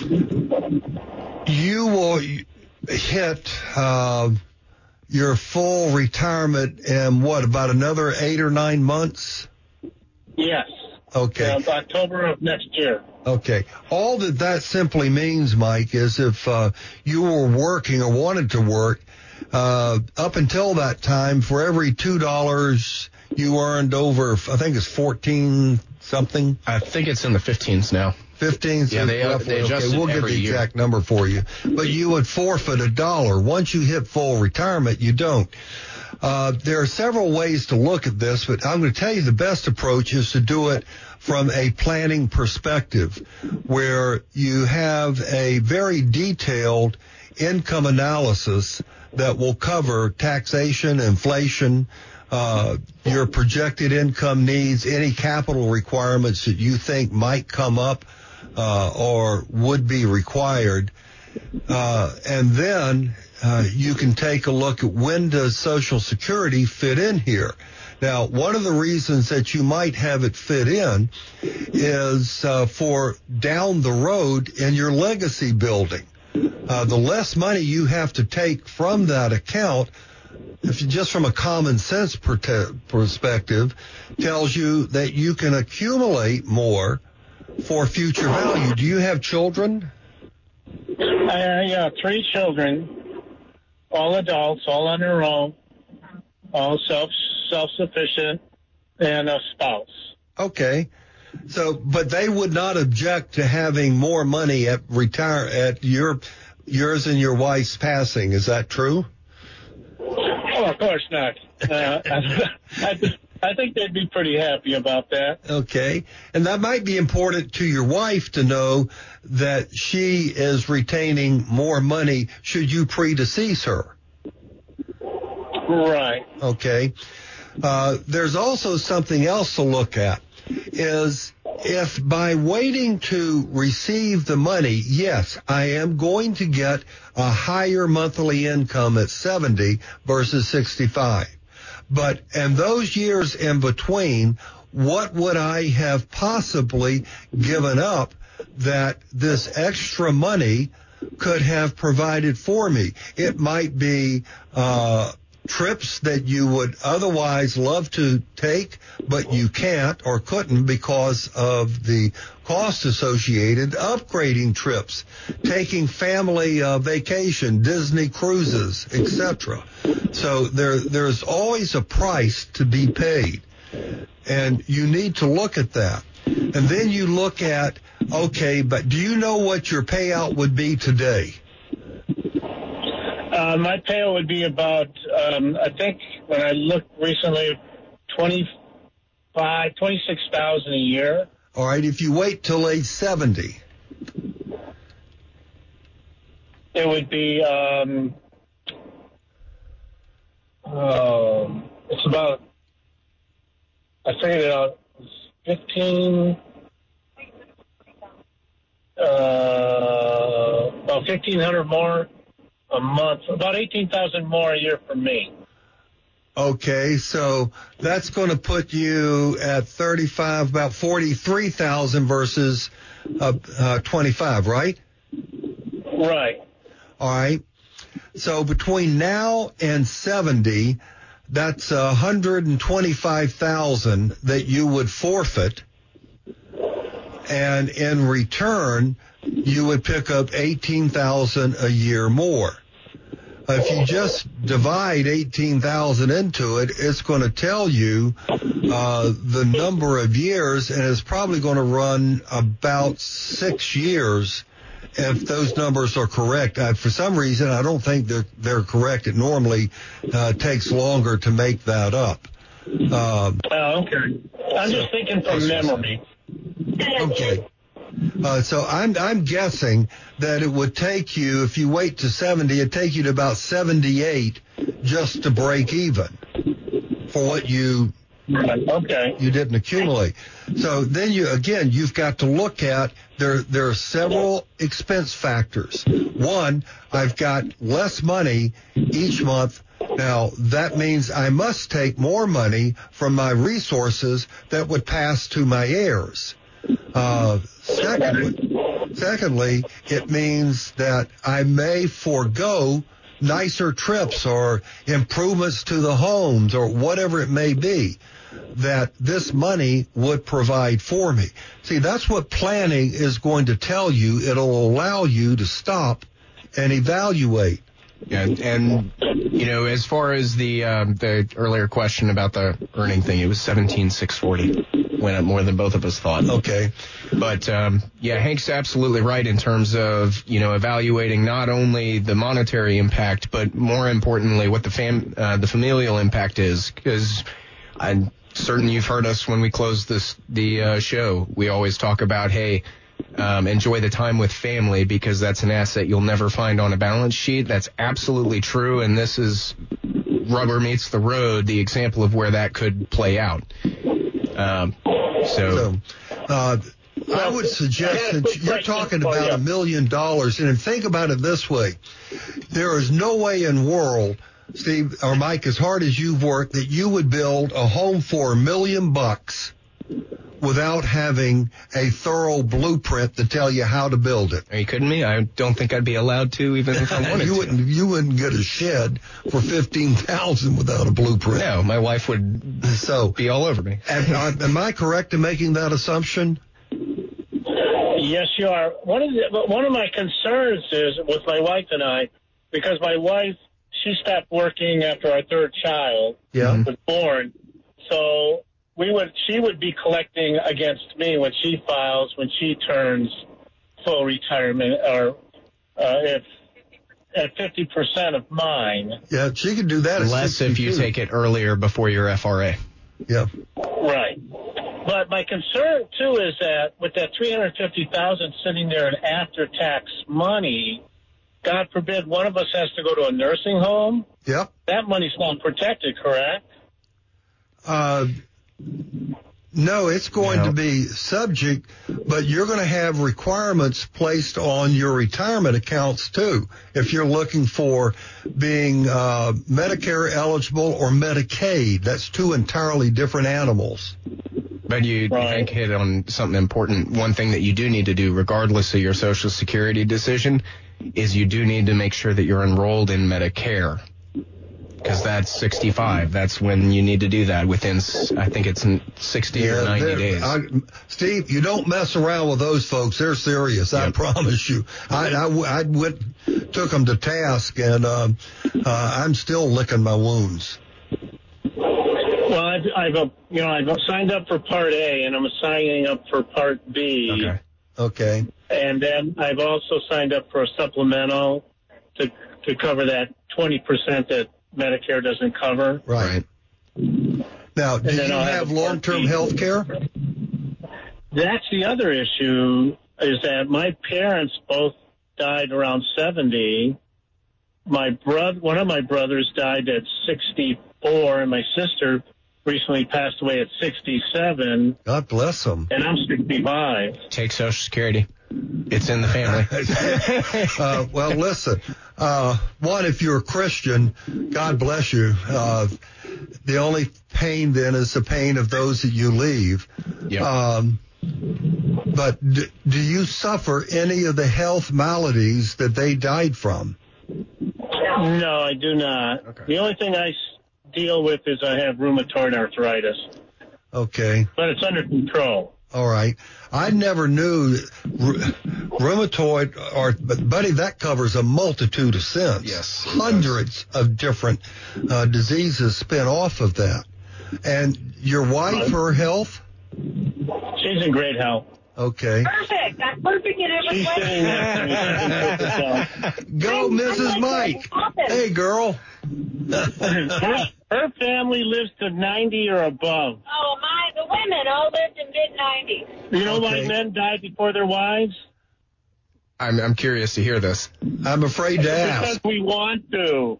you will hit uh, your full retirement in, what, about another eight or nine months? Yes. Okay. Uh, October of next year. Okay. All that that simply means, Mike, is if uh, you were working or wanted to work, uh, up until that time, for every two dollars you earned over, I think it's fourteen something. I think it's in the fifteens now. fifteen Yeah, they, uh, they adjust okay, it we'll get every the year. exact number for you. But you would forfeit a dollar. Once you hit full retirement, you don't. Uh, there are several ways to look at this, but I'm going to tell you the best approach is to do it from a planning perspective, where you have a very detailed income analysis that will cover taxation, inflation, uh, your projected income needs, any capital requirements that you think might come up uh, or would be required. Uh, and then uh, you can take a look at when does Social Security fit in here. Now, one of the reasons that you might have it fit in is uh, for down the road in your legacy building. Uh, the less money you have to take from that account, if you, just from a common sense per- perspective, tells you that you can accumulate more for future value. Do you have children? I uh, have three children, all adults, all on their own, all self self-sufficient, and a spouse. Okay. So, but they would not object to having more money at retire at your yours and your wife's passing. Is that true? Oh, of course not. Uh, I, I think they'd be pretty happy about that. Okay. And that might be important to your wife to know that she is retaining more money should you predecease her. Right. Okay. Uh, there's also something else to look at, is if by waiting to receive the money, yes, I am going to get a higher monthly income at seventy versus sixty-five. But in those years in between, what would I have possibly given up that this extra money could have provided for me? It might be uh trips that you would otherwise love to take, but you can't or couldn't because of the cost associated, upgrading trips, taking family uh, vacation, Disney cruises, et cetera. So there, there's always a price to be paid, and you need to look at that. And then you look at, okay, but do you know what your payout would be today? Uh, my payout would be about, um, I think when I looked recently, twenty-five, twenty-six thousand a year. All right, if you wait till age seventy. It would be, um, uh, it's about, I figured it out, fifteen, uh, about fifteen hundred more a month, about eighteen thousand more a year for me. Okay, so that's going to put you at thirty-five, about forty-three thousand versus uh, uh, twenty-five, right? Right. All right. So between now and seventy, that's one hundred twenty-five thousand that you would forfeit. and in return, you would pick up eighteen thousand dollars a year more. If you just divide eighteen thousand into it, it's going to tell you uh, the number of years, and it's probably going to run about six years if those numbers are correct. Uh, for some reason, I don't think they're, they're correct. It normally uh, takes longer to make that up. Um, oh, okay. I'm so, just thinking from memory. Okay. Uh, so I'm I'm guessing that it would take you, if you wait to seventy, it'd take you to about seventy-eight just to break even for what you okay. you didn't accumulate. So then you again you've got to look at there there are several expense factors. One, I've got less money each month. Now, that means I must take more money from my resources that would pass to my heirs. Uh, secondly, secondly, it means that I may forego nicer trips or improvements to the homes or whatever it may be that this money would provide for me. See, that's what planning is going to tell you. It'll allow you to stop and evaluate. Yeah, and, you know, as far as the um, the earlier question about the earning thing, it was seventeen six forty. Went up more than both of us thought. Okay. But, um, yeah, Hank's absolutely right in terms of, you know, evaluating not only the monetary impact, but more importantly, what the fam uh, the familial impact is. Because I'm certain you've heard us when we close this the uh, show. We always talk about, hey, Um, enjoy the time with family because that's an asset you'll never find on a balance sheet. That's absolutely true, and this is rubber meets the road, the example of where that could play out. Um, so, so uh, I would suggest that you're talking about a million dollars, and think about it this way. There is no way in world, Steve or Mike, as hard as you've worked, that you would build a home for a million bucks without having a thorough blueprint to tell you how to build it. Are you kidding me? I don't think I'd be allowed to, even if I wanted you wouldn't, to. You wouldn't get a shed for fifteen thousand dollars without a blueprint. No, my wife would so, be all over me. Am, am I correct in making that assumption? Yes, you are. One of the, one of my concerns is with my wife and I, because my wife, she stopped working after our third child yeah. was born. So we would, she would be collecting against me when she files, when she turns full retirement, or uh, if at fifty percent of mine. Yeah, she could do that. Unless if you take it earlier before your F R A. Yeah. Right. But my concern, too, is that with that three hundred fifty thousand dollars sitting there in after-tax money, God forbid one of us has to go to a nursing home. Yep. That money's not protected, correct? Uh, no, it's going No. to be subject, but you're going to have requirements placed on your retirement accounts, too, if you're looking for being uh, Medicare eligible or Medicaid. That's two entirely different animals. But you, Right. Hank, hit on something important. One thing that you do need to do, regardless of your Social Security decision, is you do need to make sure that you're enrolled in Medicare. Because that's sixty-five. That's when you need to do that within, I think it's sixty or ninety they're- days. I, Steve, you don't mess around with those folks. They're serious. I Yep. promise you. I, I, I went, took them to task, and um, uh, I'm still licking my wounds. Well, I've, I've uh, you know, I've signed up for Part A, and I'm signing up for Part B. Okay. Okay. And then I've also signed up for a supplemental to to cover that twenty percent that Medicare doesn't cover. Right. Now, do And you then I'll have have a Part long-term B. health care? That's the other issue, is that my parents both died around seventy. My brother, one of my brothers died at sixty-four, and my sister recently passed away at sixty-seven, God bless them. and I'm sixty-five. Take Social Security. It's in the family. uh, well, listen, uh, one, if you're a Christian, God bless you. Uh, the only pain then is the pain of those that you leave. Yep. Um, but do, do you suffer any of the health maladies that they died from? No, I do not. Okay. The only thing I s- deal with is I have rheumatoid arthritis, Okay. but it's under control. All right. I never knew rheumatoid, or, but buddy, that covers a multitude of sins. Yes. Hundreds of different uh, diseases spin off of that. And your wife, her health? She's in great health. Okay. Perfect. That's perfect in every She's way. sitting next to me. Go, I'm- Missus I'm Mike. like, Hey, girl. her, her family lives to ninety or above. Oh, my, the women all lived in mid nineties. You know Okay. why men die before their wives? I'm, I'm curious to hear this. I'm afraid to Because ask. we want to.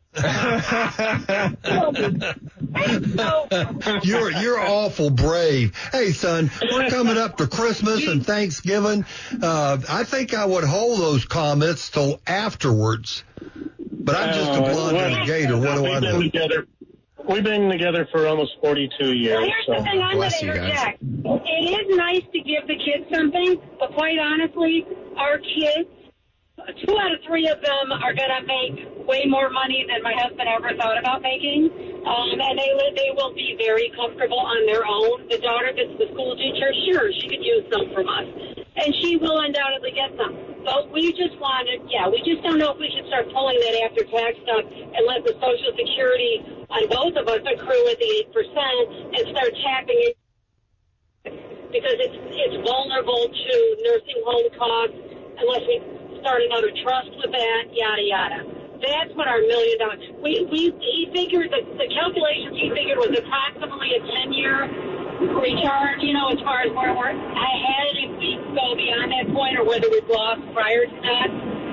So, You're you're awful brave. Hey, son, we're coming up to Christmas and Thanksgiving. Uh, I think I would hold those comments till afterwards. But I'm just a Uh, blonde well, and a gator. What do I we've been know? together. We've been together for almost forty-two years. well, here's so. the thing I'm going Bless to you guys. interject. It is nice to give the kids something, but quite honestly, our kids, two out of three of them are going to make way more money than my husband ever thought about making. Um, and they li- they will be very comfortable on their own. The daughter that's the school teacher, sure, she could use some from us. And she will undoubtedly get some. But we just wanted, yeah, we just don't know if we should start pulling that after-tax stuff and let the Social Security on both of us accrue at the eight percent and start tapping it because it's it's vulnerable to nursing home costs unless we start another trust with that, yada, yada. That's what our million dollars, we, we, he figured, that the calculations he figured was approximately a ten-year recharge, you know, as far as where we're ahead if we go beyond that point or whether we've lost prior to that.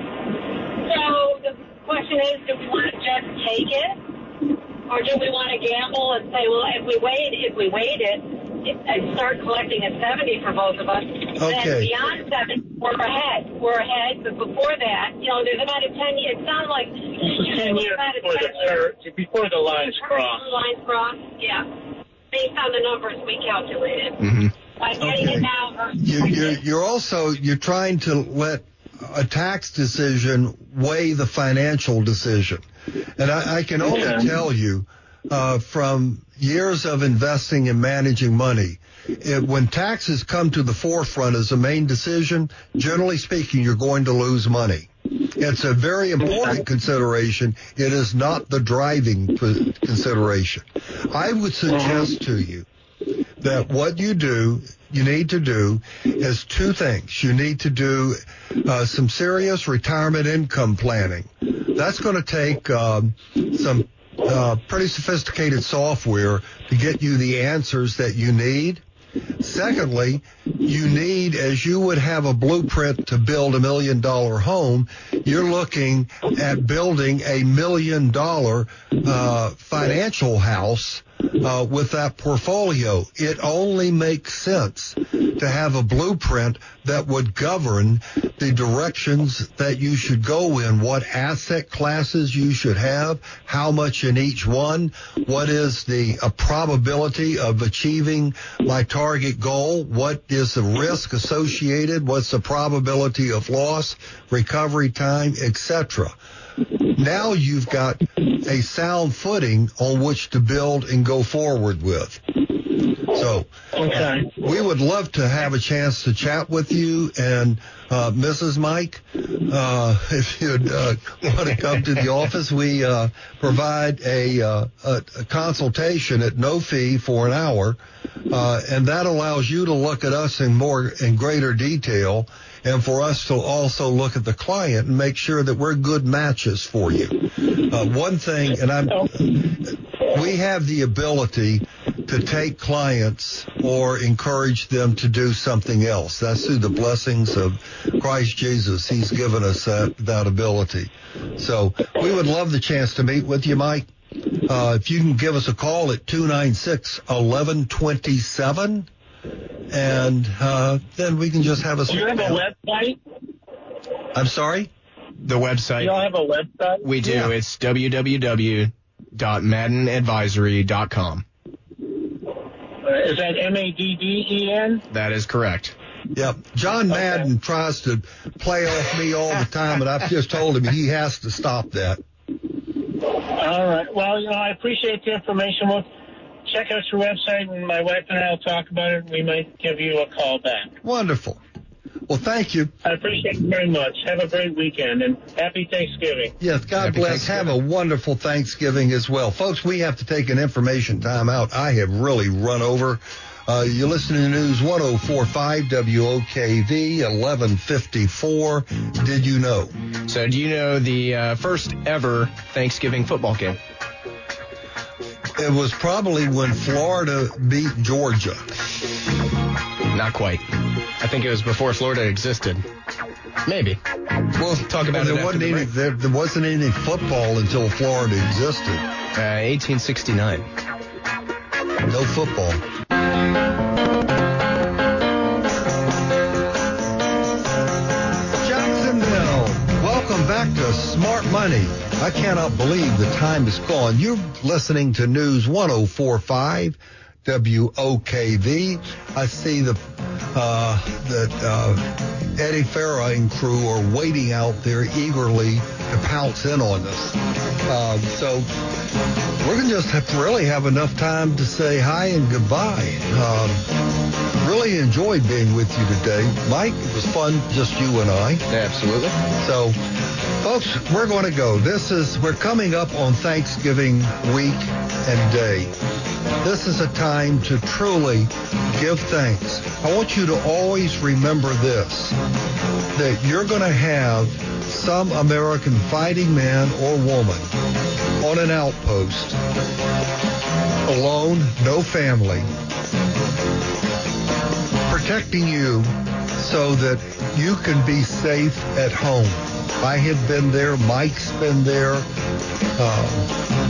So the question is, do we want to just take it? Or do we want to gamble and say, well, if we wait, if we wait it, and start collecting at seventy for both of us, Okay. then beyond seventy, we're ahead. We're ahead, but before that, you know, there's about a ten year, it sounds like It's ten years about a before the, ten year or before the lines cross. lines cross, yeah, based on the numbers we calculated. Mm-hmm. By getting Okay. it now versus You, you're, you're also, you're trying to let a tax decision weigh the financial decision. And I, I can only Okay. tell you, uh, from years of investing and managing money, it, when taxes come to the forefront as a main decision, generally speaking, you're going to lose money. It's a very important consideration. It is not the driving p- consideration. I would suggest to you that what you do, you need to do is two things. You need to do uh, some serious retirement income planning. That's going to take um, some uh, pretty sophisticated software to get you the answers that you need. Secondly, you need, as you would have a blueprint to build a million dollar home, you're looking at building a million dollar uh, financial house uh, with that portfolio. It only makes sense to have a blueprint that would govern the directions that you should go in, what asset classes you should have, how much in each one, what is the uh, probability of achieving my target goal, what is the risk associated, what's the probability of loss, recovery time, et cetera. Now you've got a sound footing on which to build and go forward with. So Okay. we would love to have a chance to chat with you and uh, Missus Mike. Uh, if you'd uh, want to come to the office, we uh, provide a, uh, a, a consultation at no fee for an hour, uh, and that allows you to look at us in more in greater detail, and for us to also look at the client and make sure that we're good matches for you. Uh, one thing, and I'm, we have the ability to take clients or encourage them to do something else. That's through the blessings of Christ Jesus. He's given us that, that ability. So we would love the chance to meet with you, Mike. Uh, if you can give us a call at two nine six, eleven twenty-seven, and uh, then we can just have a... Do you have a website? I'm sorry? The website. Do y'all have a website? We do. Yeah. It's w w w dot madden advisory dot com. Uh, is that M A D D E N? That is correct. Yep. John Madden okay. tries to play off me all the time, and I've just told him he has to stop that. All right. Well, you know, I appreciate the information. We'll check out your website, and my wife and I will talk about it. We might give you a call back. Wonderful. Well, thank you. I appreciate it very much. Have a great weekend, and happy Thanksgiving. Yes, God Happy bless. Have a wonderful Thanksgiving as well. Folks, we have to take an information time out. I have really run over. Uh, you're listening to News one oh four point five W O K V, eleven fifty-four. Did you know? So do you know the uh, first ever Thanksgiving football game? It was probably when Florida beat Georgia. Not quite. I think it was before Florida existed. Maybe. We'll talk about Well, it there after wasn't the any. break. There, there wasn't any football until Florida existed. Uh, eighteen sixty-nine. No football. Jacksonville, welcome back to Smart Money. I cannot believe the time is gone. You're listening to News one oh four point five W O K V. I see the uh, that uh, Eddie Farrah and crew are waiting out there eagerly to pounce in on us. Uh, so we're going to just have to really have enough time to say hi and goodbye. Um, really enjoyed being with you today. Mike, it was fun, just you and I. Absolutely. So, folks, we're going to go. This is, we're coming up on Thanksgiving week and day. This is a time to truly give thanks. I want you to always remember this, that you're going to have some American fighting man or woman on an outpost, alone, no family, protecting you so that you can be safe at home. I have been there. Mike's been there. Uh,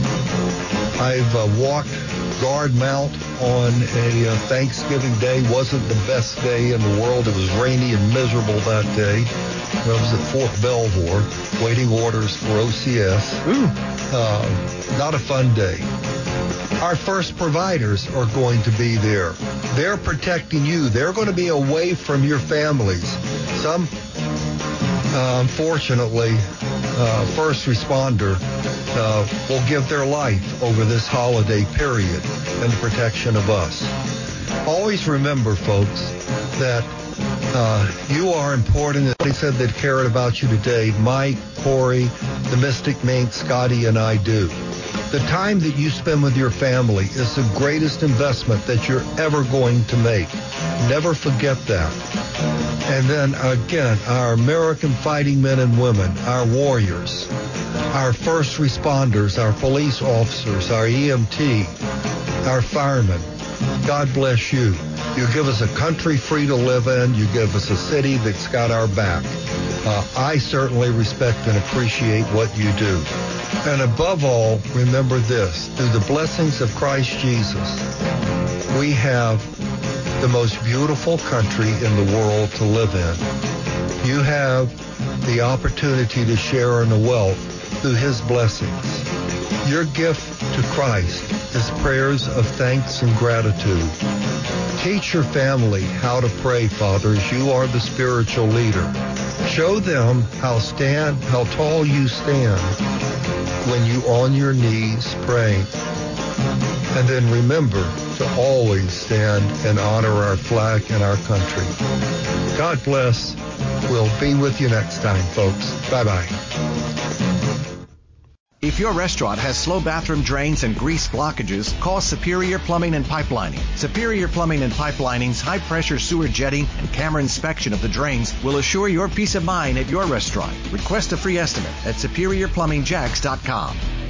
I've uh, walked guard mount on a uh, Thanksgiving day. Wasn't the best day in the world. It was rainy and miserable that day. I was at Fort Belvoir waiting orders for O C S. Ooh. Uh, not a fun day. Our first providers are going to be there. They're protecting you. They're going to be away from your families. Some, uh, unfortunately, uh, first responder uh, will give their life over this holiday period in the protection of us. Always remember, folks, that uh, you are important. They said that cared about you today. Mike, Corey, the Mystic Mink, Scotty, and I do. The time that you spend with your family is the greatest investment that you're ever going to make. Never forget that. And then, again, our American fighting men and women, our warriors, our first responders, our police officers, our E M T, our firemen, God bless you. You give us a country free to live in. You give us a city that's got our back. Uh, I certainly respect and appreciate what you do. And above all, remember this. Through the blessings of Christ Jesus, we have the most beautiful country in the world to live in. You have the opportunity to share in the wealth through his blessings. Your gift to Christ is prayers of thanks and gratitude. Teach your family how to pray, fathers. You are the spiritual leader. Show them how stand, how tall you stand when you on your knees praying. And then remember to always stand and honor our flag and our country. God bless. We'll be with you next time, folks. Bye-bye. If your restaurant has slow bathroom drains and grease blockages, call Superior Plumbing and Pipelining. Superior Plumbing and Pipelining's high-pressure sewer jetting and camera inspection of the drains will assure your peace of mind at your restaurant. Request a free estimate at superior plumbing jacks dot com.